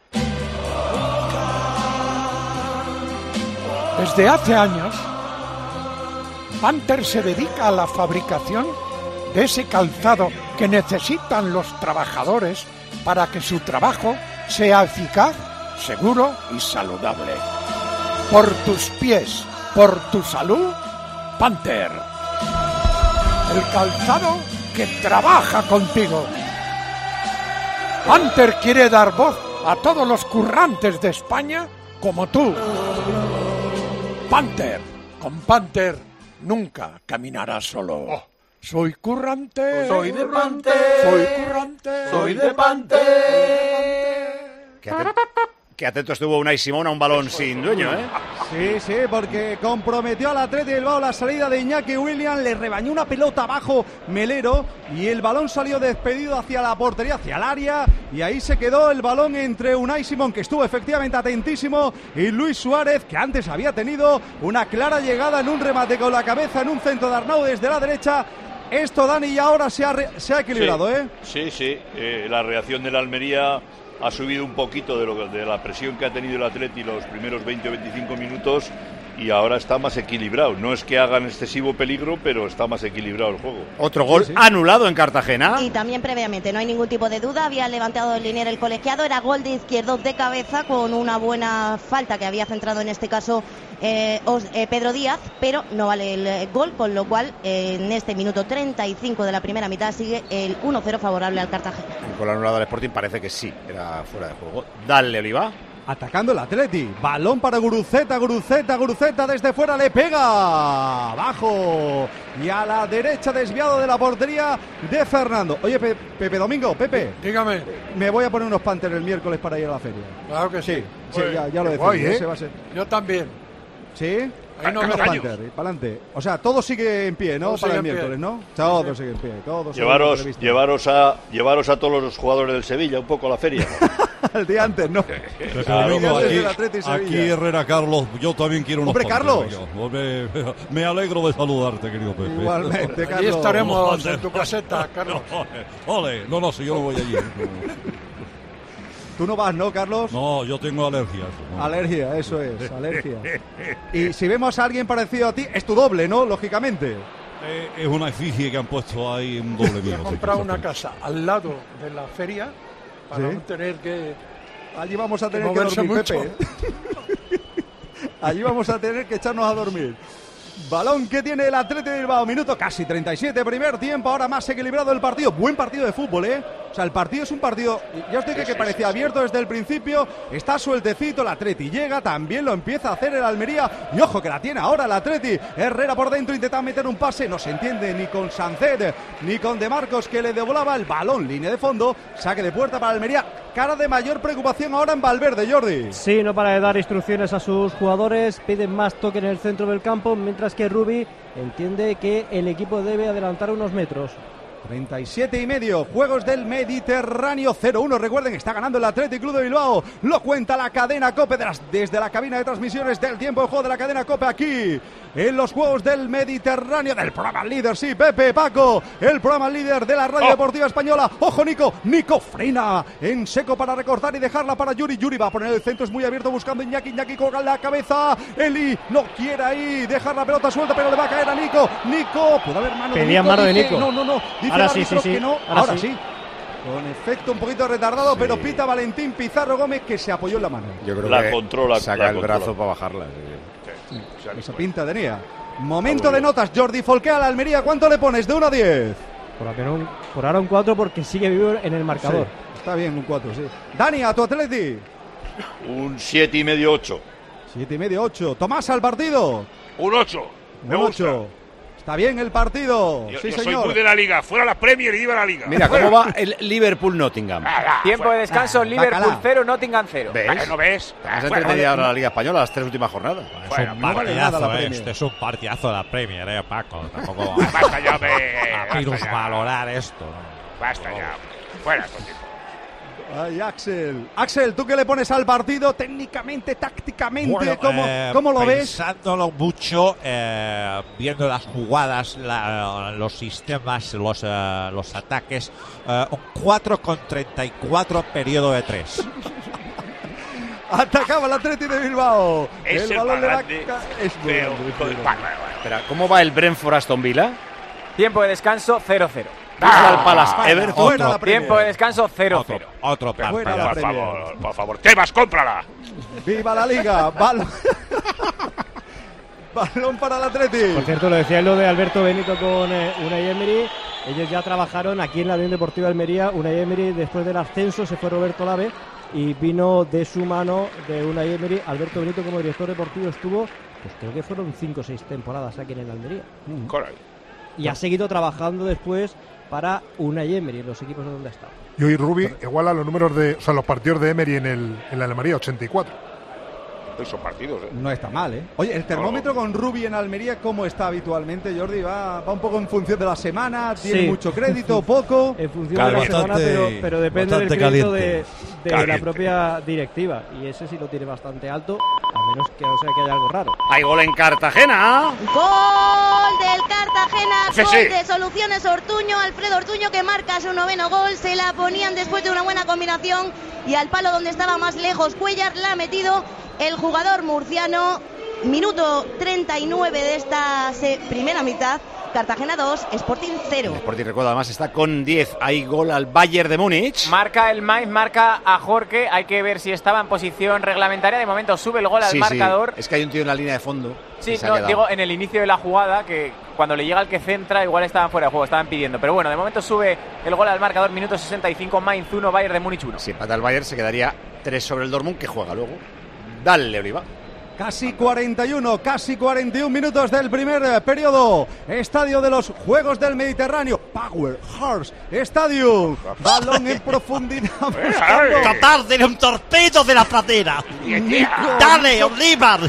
[SPEAKER 9] Desde hace años, Panther se dedica a la fabricación de ese calzado que necesitan los trabajadores para que su trabajo sea eficaz, seguro y saludable. Por tus pies, por tu salud, Panther. El calzado que trabaja contigo. Panther quiere dar voz a todos los currantes de España como tú. Panther. Con Panther nunca caminarás solo. Soy currante.
[SPEAKER 2] Soy de Panther.
[SPEAKER 9] Soy currante.
[SPEAKER 2] Soy de Panther.
[SPEAKER 3] Qué atento, qué atento estuvo Unai Simón a un balón sin dueño, ¿eh?
[SPEAKER 17] Sí, sí, porque comprometió al Athletic Bilbao la salida de Iñaki Williams, le rebañó una pelota abajo Melero y el balón salió despedido hacia la portería, hacia el área, y ahí se quedó el balón entre Unai Simón, que estuvo efectivamente atentísimo, y Luis Suárez, que antes había tenido una clara llegada en un remate con la cabeza en un centro de Arnau desde la derecha. Esto, Dani, y ahora se ha, re- se ha equilibrado,
[SPEAKER 13] sí,
[SPEAKER 17] ¿eh?
[SPEAKER 13] Sí, sí. Eh, la reacción del Almería ha subido un poquito de, lo, de la presión que ha tenido el Atleti los primeros veinte o veinticinco minutos y ahora está más equilibrado. No es que hagan excesivo peligro, pero está más equilibrado el juego.
[SPEAKER 3] Otro gol sí, sí. anulado en Cartagena.
[SPEAKER 18] Y también previamente, no hay ningún tipo de duda, había levantado el liniero el colegiado, era gol de Izquierdo de cabeza con una buena falta que había centrado en este caso eh, Os, eh, Pedro Díaz, pero no vale el eh, gol, con lo cual eh, en este minuto treinta y cinco de la primera mitad sigue el uno cero favorable al Cartagena.
[SPEAKER 3] El gol anulado al Sporting parece que sí, era fuera de juego. Dale, Oliva.
[SPEAKER 17] Atacando el Atleti, balón para Guruceta, Guruceta, Guruceta desde fuera le pega, abajo y a la derecha desviado de la portería de Fernando. Oye, Pe- Pepe Domingo, Pepe,
[SPEAKER 9] dígame,
[SPEAKER 17] me voy a poner unos Panther el miércoles para ir a la feria.
[SPEAKER 9] Claro que sí,
[SPEAKER 17] sí, sí
[SPEAKER 9] pues,
[SPEAKER 17] ya, ya lo decía.
[SPEAKER 9] guay, ¿eh?
[SPEAKER 17] Ese va a ser.
[SPEAKER 9] Yo también.
[SPEAKER 17] ¿Sí?
[SPEAKER 9] Ahí no
[SPEAKER 17] Unos
[SPEAKER 9] me
[SPEAKER 17] Panther, para adelante. O sea, todo sigue en pie, ¿no?
[SPEAKER 9] Todo
[SPEAKER 17] para
[SPEAKER 9] sigue
[SPEAKER 17] el
[SPEAKER 9] en
[SPEAKER 17] miércoles,
[SPEAKER 9] pie.
[SPEAKER 17] ¿no? Todo sigue en pie, todo sigue
[SPEAKER 13] Llevaros,
[SPEAKER 17] previsto.
[SPEAKER 13] llevaros, a, llevaros a todos los jugadores del Sevilla un poco a la feria.
[SPEAKER 17] El día antes, ¿no?
[SPEAKER 14] Pepe
[SPEAKER 13] Claro,
[SPEAKER 14] Domingo,
[SPEAKER 17] antes
[SPEAKER 14] aquí,
[SPEAKER 17] del Atleti Sevilla.
[SPEAKER 14] aquí Herrera Carlos, yo también quiero unos
[SPEAKER 17] ¡Hombre,
[SPEAKER 14] Panther,
[SPEAKER 17] Carlos!
[SPEAKER 14] yo. Me, me alegro de saludarte, querido Pepe.
[SPEAKER 17] Igualmente,
[SPEAKER 9] Allí
[SPEAKER 17] Carlos.
[SPEAKER 9] estaremos
[SPEAKER 14] Panther.
[SPEAKER 9] en tu caseta, Carlos.
[SPEAKER 14] Ole, no, no, si yo no voy allí.
[SPEAKER 17] Tú no vas, ¿no, Carlos?
[SPEAKER 14] No, yo tengo alergias. No.
[SPEAKER 17] Alergia, eso es, alergia. Y si vemos a alguien parecido a ti, es tu doble, ¿no? Lógicamente.
[SPEAKER 14] Eh, es una efigie que han puesto ahí, un doble mío.
[SPEAKER 9] He comprado una casa al lado de la feria para
[SPEAKER 17] ¿Sí?
[SPEAKER 9] no tener que...
[SPEAKER 17] Allí vamos a tener que
[SPEAKER 9] moverse
[SPEAKER 17] dormir,
[SPEAKER 9] mucho.
[SPEAKER 17] Pepe. Allí vamos a tener que echarnos a dormir. Balón que tiene el Athletic de Bilbao, minuto casi treinta y siete, primer tiempo, ahora más equilibrado el partido. Buen partido de fútbol, ¿eh? O sea, el partido es un partido, ya os dije que parecía abierto desde el principio, está sueltecito, el Athletic llega, también lo empieza a hacer el Almería, y ojo que la tiene ahora el Athletic. Herrera por dentro, intenta meter un pase, no se entiende ni con Sancet, ni con De Marcos, que le devolaba el balón, línea de fondo, saque de puerta para Almería, cara de mayor preocupación ahora en Valverde, Jordi.
[SPEAKER 16] Sí, no para de dar instrucciones a sus jugadores, piden más toque en el centro del campo, mientras que Rubi entiende que el equipo debe adelantar unos metros.
[SPEAKER 17] treinta y siete y medio, Juegos del Mediterráneo, cero uno, recuerden, está ganando el Athletic Club de Bilbao, lo cuenta la cadena COPE de las, desde la cabina de transmisiones del tiempo de juego de la cadena COPE aquí, en los Juegos del Mediterráneo, del programa líder, sí, Pepe, Paco, el programa líder de la Radio oh. Deportiva Española, ojo Nico, Nico frena en seco para recortar y dejarla para Yuri, Yuri va a poner el centro, es muy abierto buscando Iñaki, Iñaki colga la cabeza, Eli no quiere ahí dejar la pelota suelta, pero le va a caer a Nico, Nico, puede haber mano de Nico,
[SPEAKER 16] mano de
[SPEAKER 17] dice,
[SPEAKER 16] Nico.
[SPEAKER 17] no, no, no, dice
[SPEAKER 16] ahora sí, sí, sí.
[SPEAKER 17] que no,
[SPEAKER 16] ahora,
[SPEAKER 17] ahora
[SPEAKER 16] sí.
[SPEAKER 17] sí. Con efecto un poquito retardado, sí. Pero pita Valentín Pizarro Gómez que se apoyó en la mano.
[SPEAKER 3] Yo creo
[SPEAKER 13] la
[SPEAKER 3] que
[SPEAKER 13] controla,
[SPEAKER 3] saca
[SPEAKER 13] la
[SPEAKER 3] el
[SPEAKER 13] controla.
[SPEAKER 3] brazo para bajarla.
[SPEAKER 17] Sí, sí, esa pinta tenía. Momento de notas, Jordi Folquea a la Almería, ¿cuánto le pones de uno a diez?
[SPEAKER 16] Por, un, por ahora un cuatro porque sigue vivo en el marcador.
[SPEAKER 17] Sí, está bien un cuatro, sí. Dani, a tu Atleti.
[SPEAKER 13] Un siete y medio, ocho.
[SPEAKER 17] siete y medio, ocho. Tomás al partido.
[SPEAKER 21] Un ocho.
[SPEAKER 17] Un ocho. Está bien el partido.
[SPEAKER 21] Yo,
[SPEAKER 17] sí,
[SPEAKER 21] yo
[SPEAKER 17] señor.
[SPEAKER 21] soy muy de la Liga. Fuera la Premier y iba a la Liga.
[SPEAKER 3] Mira cómo va el Liverpool-Nottingham.
[SPEAKER 11] Tiempo de descanso,
[SPEAKER 3] Ah,
[SPEAKER 11] Liverpool cero, Nottingham cero.
[SPEAKER 3] ¿Ves?
[SPEAKER 21] ¿No ves?
[SPEAKER 3] Has entretenida ahora la Liga Española las tres últimas jornadas.
[SPEAKER 2] Es
[SPEAKER 21] Bueno,
[SPEAKER 2] un
[SPEAKER 21] no
[SPEAKER 17] vale nada la
[SPEAKER 2] partidazo,
[SPEAKER 17] Premier.
[SPEAKER 2] este es un partidazo de la Premier, eh, Paco. Tampoco
[SPEAKER 21] Basta ya, me...
[SPEAKER 2] a
[SPEAKER 21] ya.
[SPEAKER 2] valorar esto. ¿no?
[SPEAKER 21] Basta ya. Fuera contigo.
[SPEAKER 17] Ay, Axel. Axel, ¿tú qué le pones al partido técnicamente, tácticamente?
[SPEAKER 2] Bueno,
[SPEAKER 17] ¿Cómo,
[SPEAKER 2] eh,
[SPEAKER 17] ¿cómo lo ves?
[SPEAKER 2] Pensándolo mucho, eh, viendo las jugadas, la, los sistemas, los, eh, los ataques, eh, un cuatro con treinta y cuatro periodo de tres.
[SPEAKER 17] Atacaba el Athletic de Bilbao.
[SPEAKER 21] Es
[SPEAKER 17] el
[SPEAKER 21] el
[SPEAKER 17] balón
[SPEAKER 21] más
[SPEAKER 17] le va
[SPEAKER 21] grande,
[SPEAKER 17] ca- es muy
[SPEAKER 21] feo.
[SPEAKER 17] grande, es muy grande.
[SPEAKER 21] Vale, vale, vale.
[SPEAKER 3] Espera, ¿cómo va el Brentford-Aston Villa?
[SPEAKER 11] Tiempo de descanso cero cero.
[SPEAKER 3] Crystal Palace, Everton.
[SPEAKER 17] Fuera la Premier.
[SPEAKER 11] Tiempo de descanso cero
[SPEAKER 2] Otro,
[SPEAKER 11] cero.
[SPEAKER 2] otro plan.
[SPEAKER 17] Fuera
[SPEAKER 2] para-
[SPEAKER 17] la
[SPEAKER 21] Por
[SPEAKER 17] Premier.
[SPEAKER 21] favor, por favor. Tebas, cómprala.
[SPEAKER 17] Viva la Liga. Balón. Balón para el Athletic.
[SPEAKER 16] Por cierto, lo decía lo de Alberto Benito con eh, Unai Emery. Ellos ya trabajaron aquí en la Unión Deportiva Almería. Unai Emery, después del ascenso, se fue Roberto Lave y vino de su mano de Unai Emery. Alberto Benito como director deportivo estuvo, pues creo que fueron cinco o seis temporadas aquí en el Almería.
[SPEAKER 21] Correcto.
[SPEAKER 16] Y ha seguido trabajando después para Unai Emery en los equipos donde ha estado.
[SPEAKER 5] Y hoy Rubi iguala los números de, o sea, los partidos de Emery en el en la Almería, ochenta y cuatro.
[SPEAKER 21] Esos partidos, ¿eh?
[SPEAKER 17] No está mal, ¿eh? Oye, el termómetro con Rubi en Almería, ¿cómo está habitualmente, Jordi? ¿Va, va un poco en función de la semana? ¿Tiene
[SPEAKER 16] Sí.
[SPEAKER 17] mucho crédito, poco?
[SPEAKER 16] En función de la semana, pero, pero depende del crédito de, de la
[SPEAKER 21] Caliente.
[SPEAKER 16] propia directiva. Y ese sí lo tiene bastante alto, a menos que no sea que haya algo raro.
[SPEAKER 3] Hay gol en Cartagena.
[SPEAKER 18] Gol del Cartagena,
[SPEAKER 21] Sí,
[SPEAKER 18] gol
[SPEAKER 21] sí.
[SPEAKER 18] de Soluciones Ortuño, Alfredo Ortuño que marca su noveno gol, se la ponían después de una buena combinación y al palo donde estaba más lejos Cuellar la ha metido el jugador murciano. Minuto treinta y nueve de esta se- primera mitad, Cartagena dos, Sporting cero.
[SPEAKER 3] Sporting, recuerdo, además está con diez. Hay gol al Bayern de Múnich.
[SPEAKER 11] Marca el Mainz, marca a Jorge. Hay que ver si estaba en posición reglamentaria. De momento sube el gol al
[SPEAKER 3] Sí, sí.
[SPEAKER 11] marcador.
[SPEAKER 3] Es que hay un tío en la línea de fondo.
[SPEAKER 11] Sí,
[SPEAKER 3] que se ha
[SPEAKER 11] no,
[SPEAKER 3] quedado.
[SPEAKER 11] digo en el inicio de la jugada, que cuando le llega el que centra, igual estaban fuera de juego, estaban pidiendo. Pero bueno, de momento sube el gol al marcador, minuto sesenta y cinco, Mainz uno, Bayern de Múnich uno.
[SPEAKER 3] Si empata el Bayern, se quedaría tres sobre el Dortmund, que juega luego. Dale, Oliva.
[SPEAKER 17] Casi cuarenta y uno, casi cuarenta y uno minutos del primer eh, periodo. Estadio de los Juegos del Mediterráneo. Power Hearts Stadium. Balón en profundidad. buscando-
[SPEAKER 2] Qatar tiene un torpedo de la pradera.
[SPEAKER 17] Nico-
[SPEAKER 2] Dale, Olivar.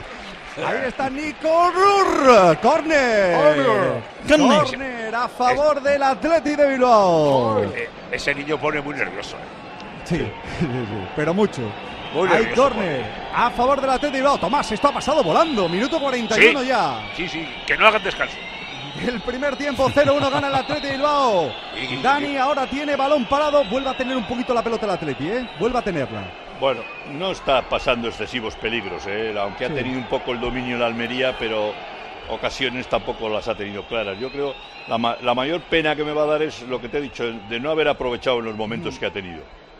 [SPEAKER 17] Ahí está Nico Rur. Corner.
[SPEAKER 2] Corner.
[SPEAKER 17] Corner a favor del Athletic de Bilbao.
[SPEAKER 21] Eh, ese niño pone muy nervioso. ¿eh?
[SPEAKER 17] Sí, sí, sí, pero mucho.
[SPEAKER 21] Muy
[SPEAKER 17] Hay
[SPEAKER 21] nervioso,
[SPEAKER 17] córner a favor del Athletic de Bilbao. Tomás, esto ha pasado volando. Minuto cuarenta y uno
[SPEAKER 21] Sí.
[SPEAKER 17] ya.
[SPEAKER 21] Sí, sí, que no hagan descanso.
[SPEAKER 17] El primer tiempo, cero uno gana el Athletic de Bilbao. Dani ahora tiene balón parado. Vuelve a tener un poquito la pelota el Athletic, ¿eh? Vuelve a tenerla.
[SPEAKER 13] Bueno, no está pasando excesivos peligros, ¿eh? Aunque ha
[SPEAKER 17] Sí.
[SPEAKER 13] tenido un poco el dominio en la Almería, pero ocasiones tampoco las ha tenido claras. Yo creo la, ma- la mayor pena que me va a dar es lo que te he dicho, de no haber aprovechado en los momentos que ha tenido.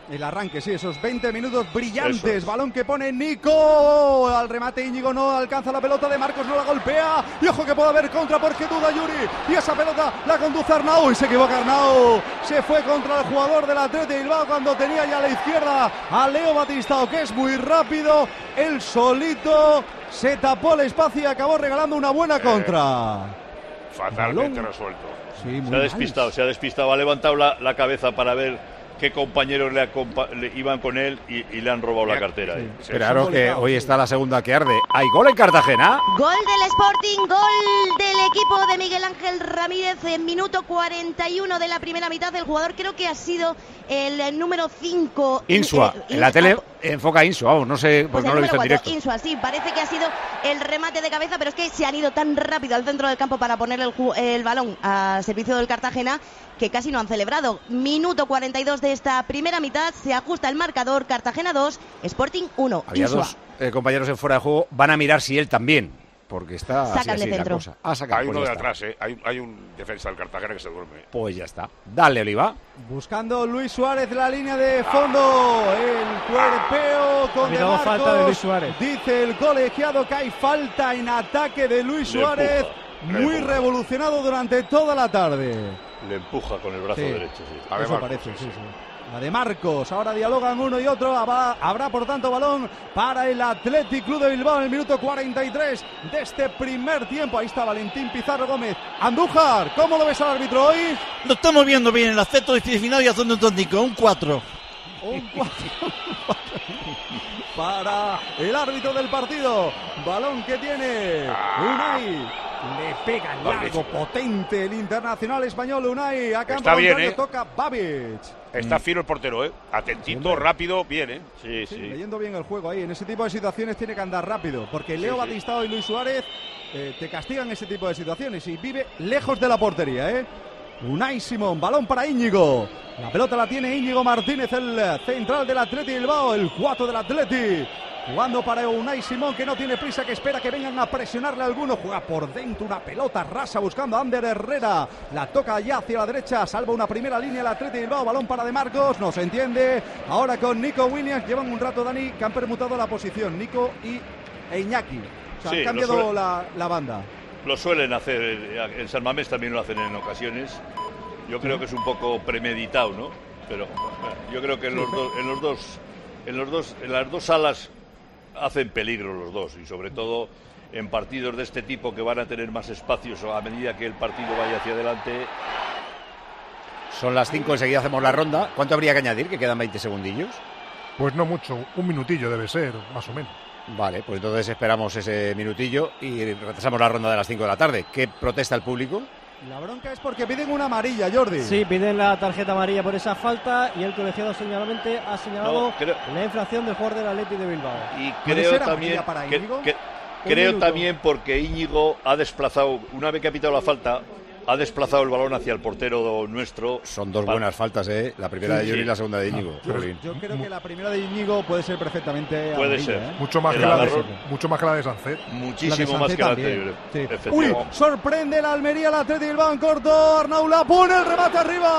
[SPEAKER 17] El arranque, sí, esos veinte minutos brillantes. Es. Balón que pone Nico. Al remate Íñigo no alcanza la pelota de Marcos, no la golpea. Y ojo que puede haber contra porque duda Yuri. Y esa pelota la conduce Arnau y se equivoca Arnau. Se fue contra el jugador del Athletic de Bilbao cuando tenía ya a la izquierda a Leo Batistao, que es muy rápido. Él solito se tapó el espacio y acabó regalando una buena contra.
[SPEAKER 21] Eh, fatalmente Balón. resuelto.
[SPEAKER 13] Sí, se ha despistado, mal. se ha despistado. Ha levantado la, la cabeza para ver qué compañeros le, le iban con él y, y le han robado la cartera. Sí.
[SPEAKER 3] Sí. Claro que hoy está la segunda que arde. ¿Hay gol en Cartagena?
[SPEAKER 18] Gol del Sporting, gol del equipo de Miguel Ángel Ramírez en minuto cuarenta y uno de la primera mitad. El jugador creo que ha sido el número cinco.
[SPEAKER 3] Insua, eh, en la tele enfoca a Insua, vamos, no sé, pues, pues no lo he visto en directo.
[SPEAKER 18] Insua, sí, parece que ha sido el remate de cabeza, pero es que se han ido tan rápido al centro del campo para poner el, el balón a servicio del Cartagena que casi no han celebrado. Minuto cuarenta y dos de esta primera mitad, se ajusta el marcador, Cartagena dos, Sporting uno.
[SPEAKER 3] Había Insua. dos eh, compañeros en fuera de juego, van a mirar si él también, porque está así, así la cosa.
[SPEAKER 21] Ah, saca, hay pues uno de atrás, eh. hay, hay un defensa del Cartagena que se duerme.
[SPEAKER 3] Pues ya está. Dale, Oliva.
[SPEAKER 17] Buscando Luis Suárez la línea de fondo. El cuerpeo con De Marcos.
[SPEAKER 16] Falta de Luis Suárez.
[SPEAKER 17] Dice el colegiado que hay falta en ataque de Luis
[SPEAKER 13] Le
[SPEAKER 17] Suárez.
[SPEAKER 13] Empuja,
[SPEAKER 17] muy empuja. revolucionado durante toda la tarde.
[SPEAKER 13] Le empuja con el brazo
[SPEAKER 17] sí.
[SPEAKER 13] derecho. Sí.
[SPEAKER 17] Eso Marcos, parece, sí, sí. sí. La de Marcos, ahora dialogan uno y otro, habrá, habrá por tanto balón para el Athletic Club de Bilbao en el minuto cuarenta y tres de este primer tiempo. Ahí está Valentín Pizarro Gómez. Andújar, ¿cómo lo ves al árbitro hoy?
[SPEAKER 4] Lo estamos viendo bien, el aspecto de final y haciendo un tónico, un cuatro.
[SPEAKER 17] Un cuatro. Para el árbitro del partido, balón que tiene Unai. Le pega el largo, potente el internacional español Unai. A campo
[SPEAKER 21] Está bien, ¿eh?
[SPEAKER 17] Toca Babic.
[SPEAKER 21] Está fino el portero, ¿eh? Atentito, sí, rápido, bien, ¿eh?
[SPEAKER 17] Sí, sí, sí. Leyendo bien el juego ahí. En ese tipo de situaciones tiene que andar rápido. Porque Leo sí, Batistao sí. y Luis Suárez eh, te castigan ese tipo de situaciones. Y vive lejos de la portería, ¿eh? Unai Simón, balón para Íñigo. La pelota la tiene Íñigo Martínez, el central del Athletic Bilbao, el cuatro del Athletic. Jugando para Unai Simón, que no tiene prisa, que espera que vengan a presionarle a alguno. Juega por dentro una pelota rasa buscando a Ander Herrera. La toca ya hacia la derecha, salva una primera línea el Athletic Bilbao. Balón para De Marcos, no se entiende. Ahora con Nico Williams, llevan un rato, Dani, que han permutado la posición. Nico y e Iñaki. O sea, sí, han cambiado suele, la, la banda.
[SPEAKER 13] Lo suelen hacer, en San Mamés también lo hacen en ocasiones. Yo creo que es un poco premeditado, ¿no? Pero bueno, yo creo que en los, do, en los dos, en los dos, en las dos salas hacen peligro los dos, y sobre todo en partidos de este tipo que van a tener más espacios a medida que el partido vaya hacia adelante.
[SPEAKER 3] Son las cinco, enseguida hacemos la ronda. ¿Cuánto habría que añadir? Que quedan veinte segundillos.
[SPEAKER 5] Pues no mucho, un minutillo debe ser, más o menos.
[SPEAKER 3] Vale, pues entonces esperamos ese minutillo y retrasamos la ronda de las cinco de la tarde. ¿Qué protesta el público?
[SPEAKER 17] La bronca es porque piden una amarilla, Jordi.
[SPEAKER 16] Sí, piden la tarjeta amarilla por esa falta y el colegiado señalamente ha señalado no, creo... la infracción del jugador del Athletic de Bilbao.
[SPEAKER 13] Y creo también que, que, creo también porque Íñigo ha desplazado, una vez que ha pitado la falta, ha desplazado el balón hacia el portero nuestro.
[SPEAKER 3] Son dos buenas faltas, ¿eh? La primera sí, de Yuri sí. y la segunda de Íñigo.
[SPEAKER 17] Yo, yo creo que la primera de Íñigo puede ser perfectamente
[SPEAKER 13] Puede
[SPEAKER 17] amarilla,
[SPEAKER 13] ser.
[SPEAKER 17] ¿eh?
[SPEAKER 5] Mucho más, que la de, mucho más que la de Sancet.
[SPEAKER 13] Muchísimo la más que la de
[SPEAKER 17] sí. Uy, sorprende la Almería, la Athletic Bilbao en corto. Arnau la pone, el remate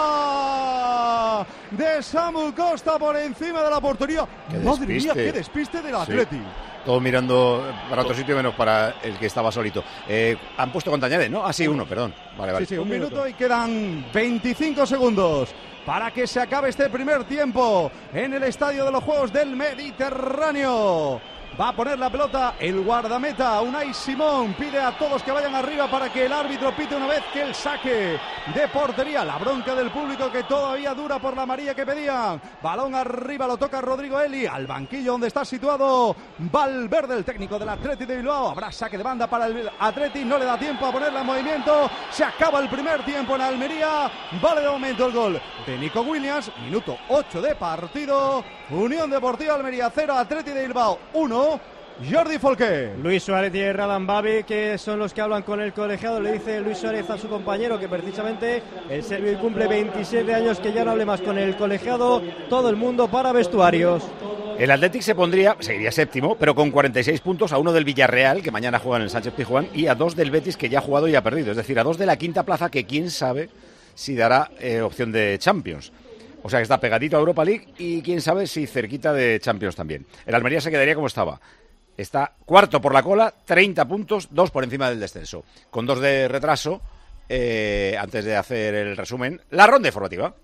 [SPEAKER 17] arriba de Samu Costa por encima de la portería. Madre mía, qué despiste del Athletic. Sí.
[SPEAKER 3] Todos mirando para otro sitio menos para el que estaba solito. Eh, han puesto Contañade, ¿no? Ah, sí, uno, perdón. Vale, vale.
[SPEAKER 17] Sí, sí, un minuto y quedan veinticinco segundos para que se acabe este primer tiempo en el Estadio de los Juegos del Mediterráneo. Va a poner la pelota el guardameta Unai Simón. Pide a todos que vayan arriba para que el árbitro pite una vez que el saque de portería. La bronca del público que todavía dura por la amarilla que pedían. Balón arriba, lo toca Rodrigo Eli. Al banquillo donde está situado Valverde, el técnico del Athletic de Bilbao. Habrá saque de banda para el Athletic. No le da tiempo a ponerla en movimiento. Se acaba el primer tiempo en Almería. Vale de momento el gol de Nico Williams. Minuto ocho de partido. Unión Deportiva Almería cero, Athletic de Bilbao uno. Jordi Folqué.
[SPEAKER 16] Luis Suárez y Radan Babi, que son los que hablan con el colegiado. Le dice Luis Suárez a su compañero que precisamente el serbio cumple veintisiete años, que ya no hable más con el colegiado. Todo el mundo para vestuarios.
[SPEAKER 3] El Athletic se pondría, seguiría séptimo, pero con cuarenta y seis puntos, a uno del Villarreal, que mañana juega en el Sánchez Pizjuán, y a dos del Betis, que ya ha jugado y ha perdido. Es decir, a dos de la quinta plaza, que quién sabe si dará eh, opción de Champions. O sea que está pegadito a Europa League y quién sabe si cerquita de Champions también. El Almería se quedaría como estaba. Está cuarto por la cola, treinta puntos, dos por encima del descenso. Con dos de retraso, eh, antes de hacer el resumen, la ronda informativa.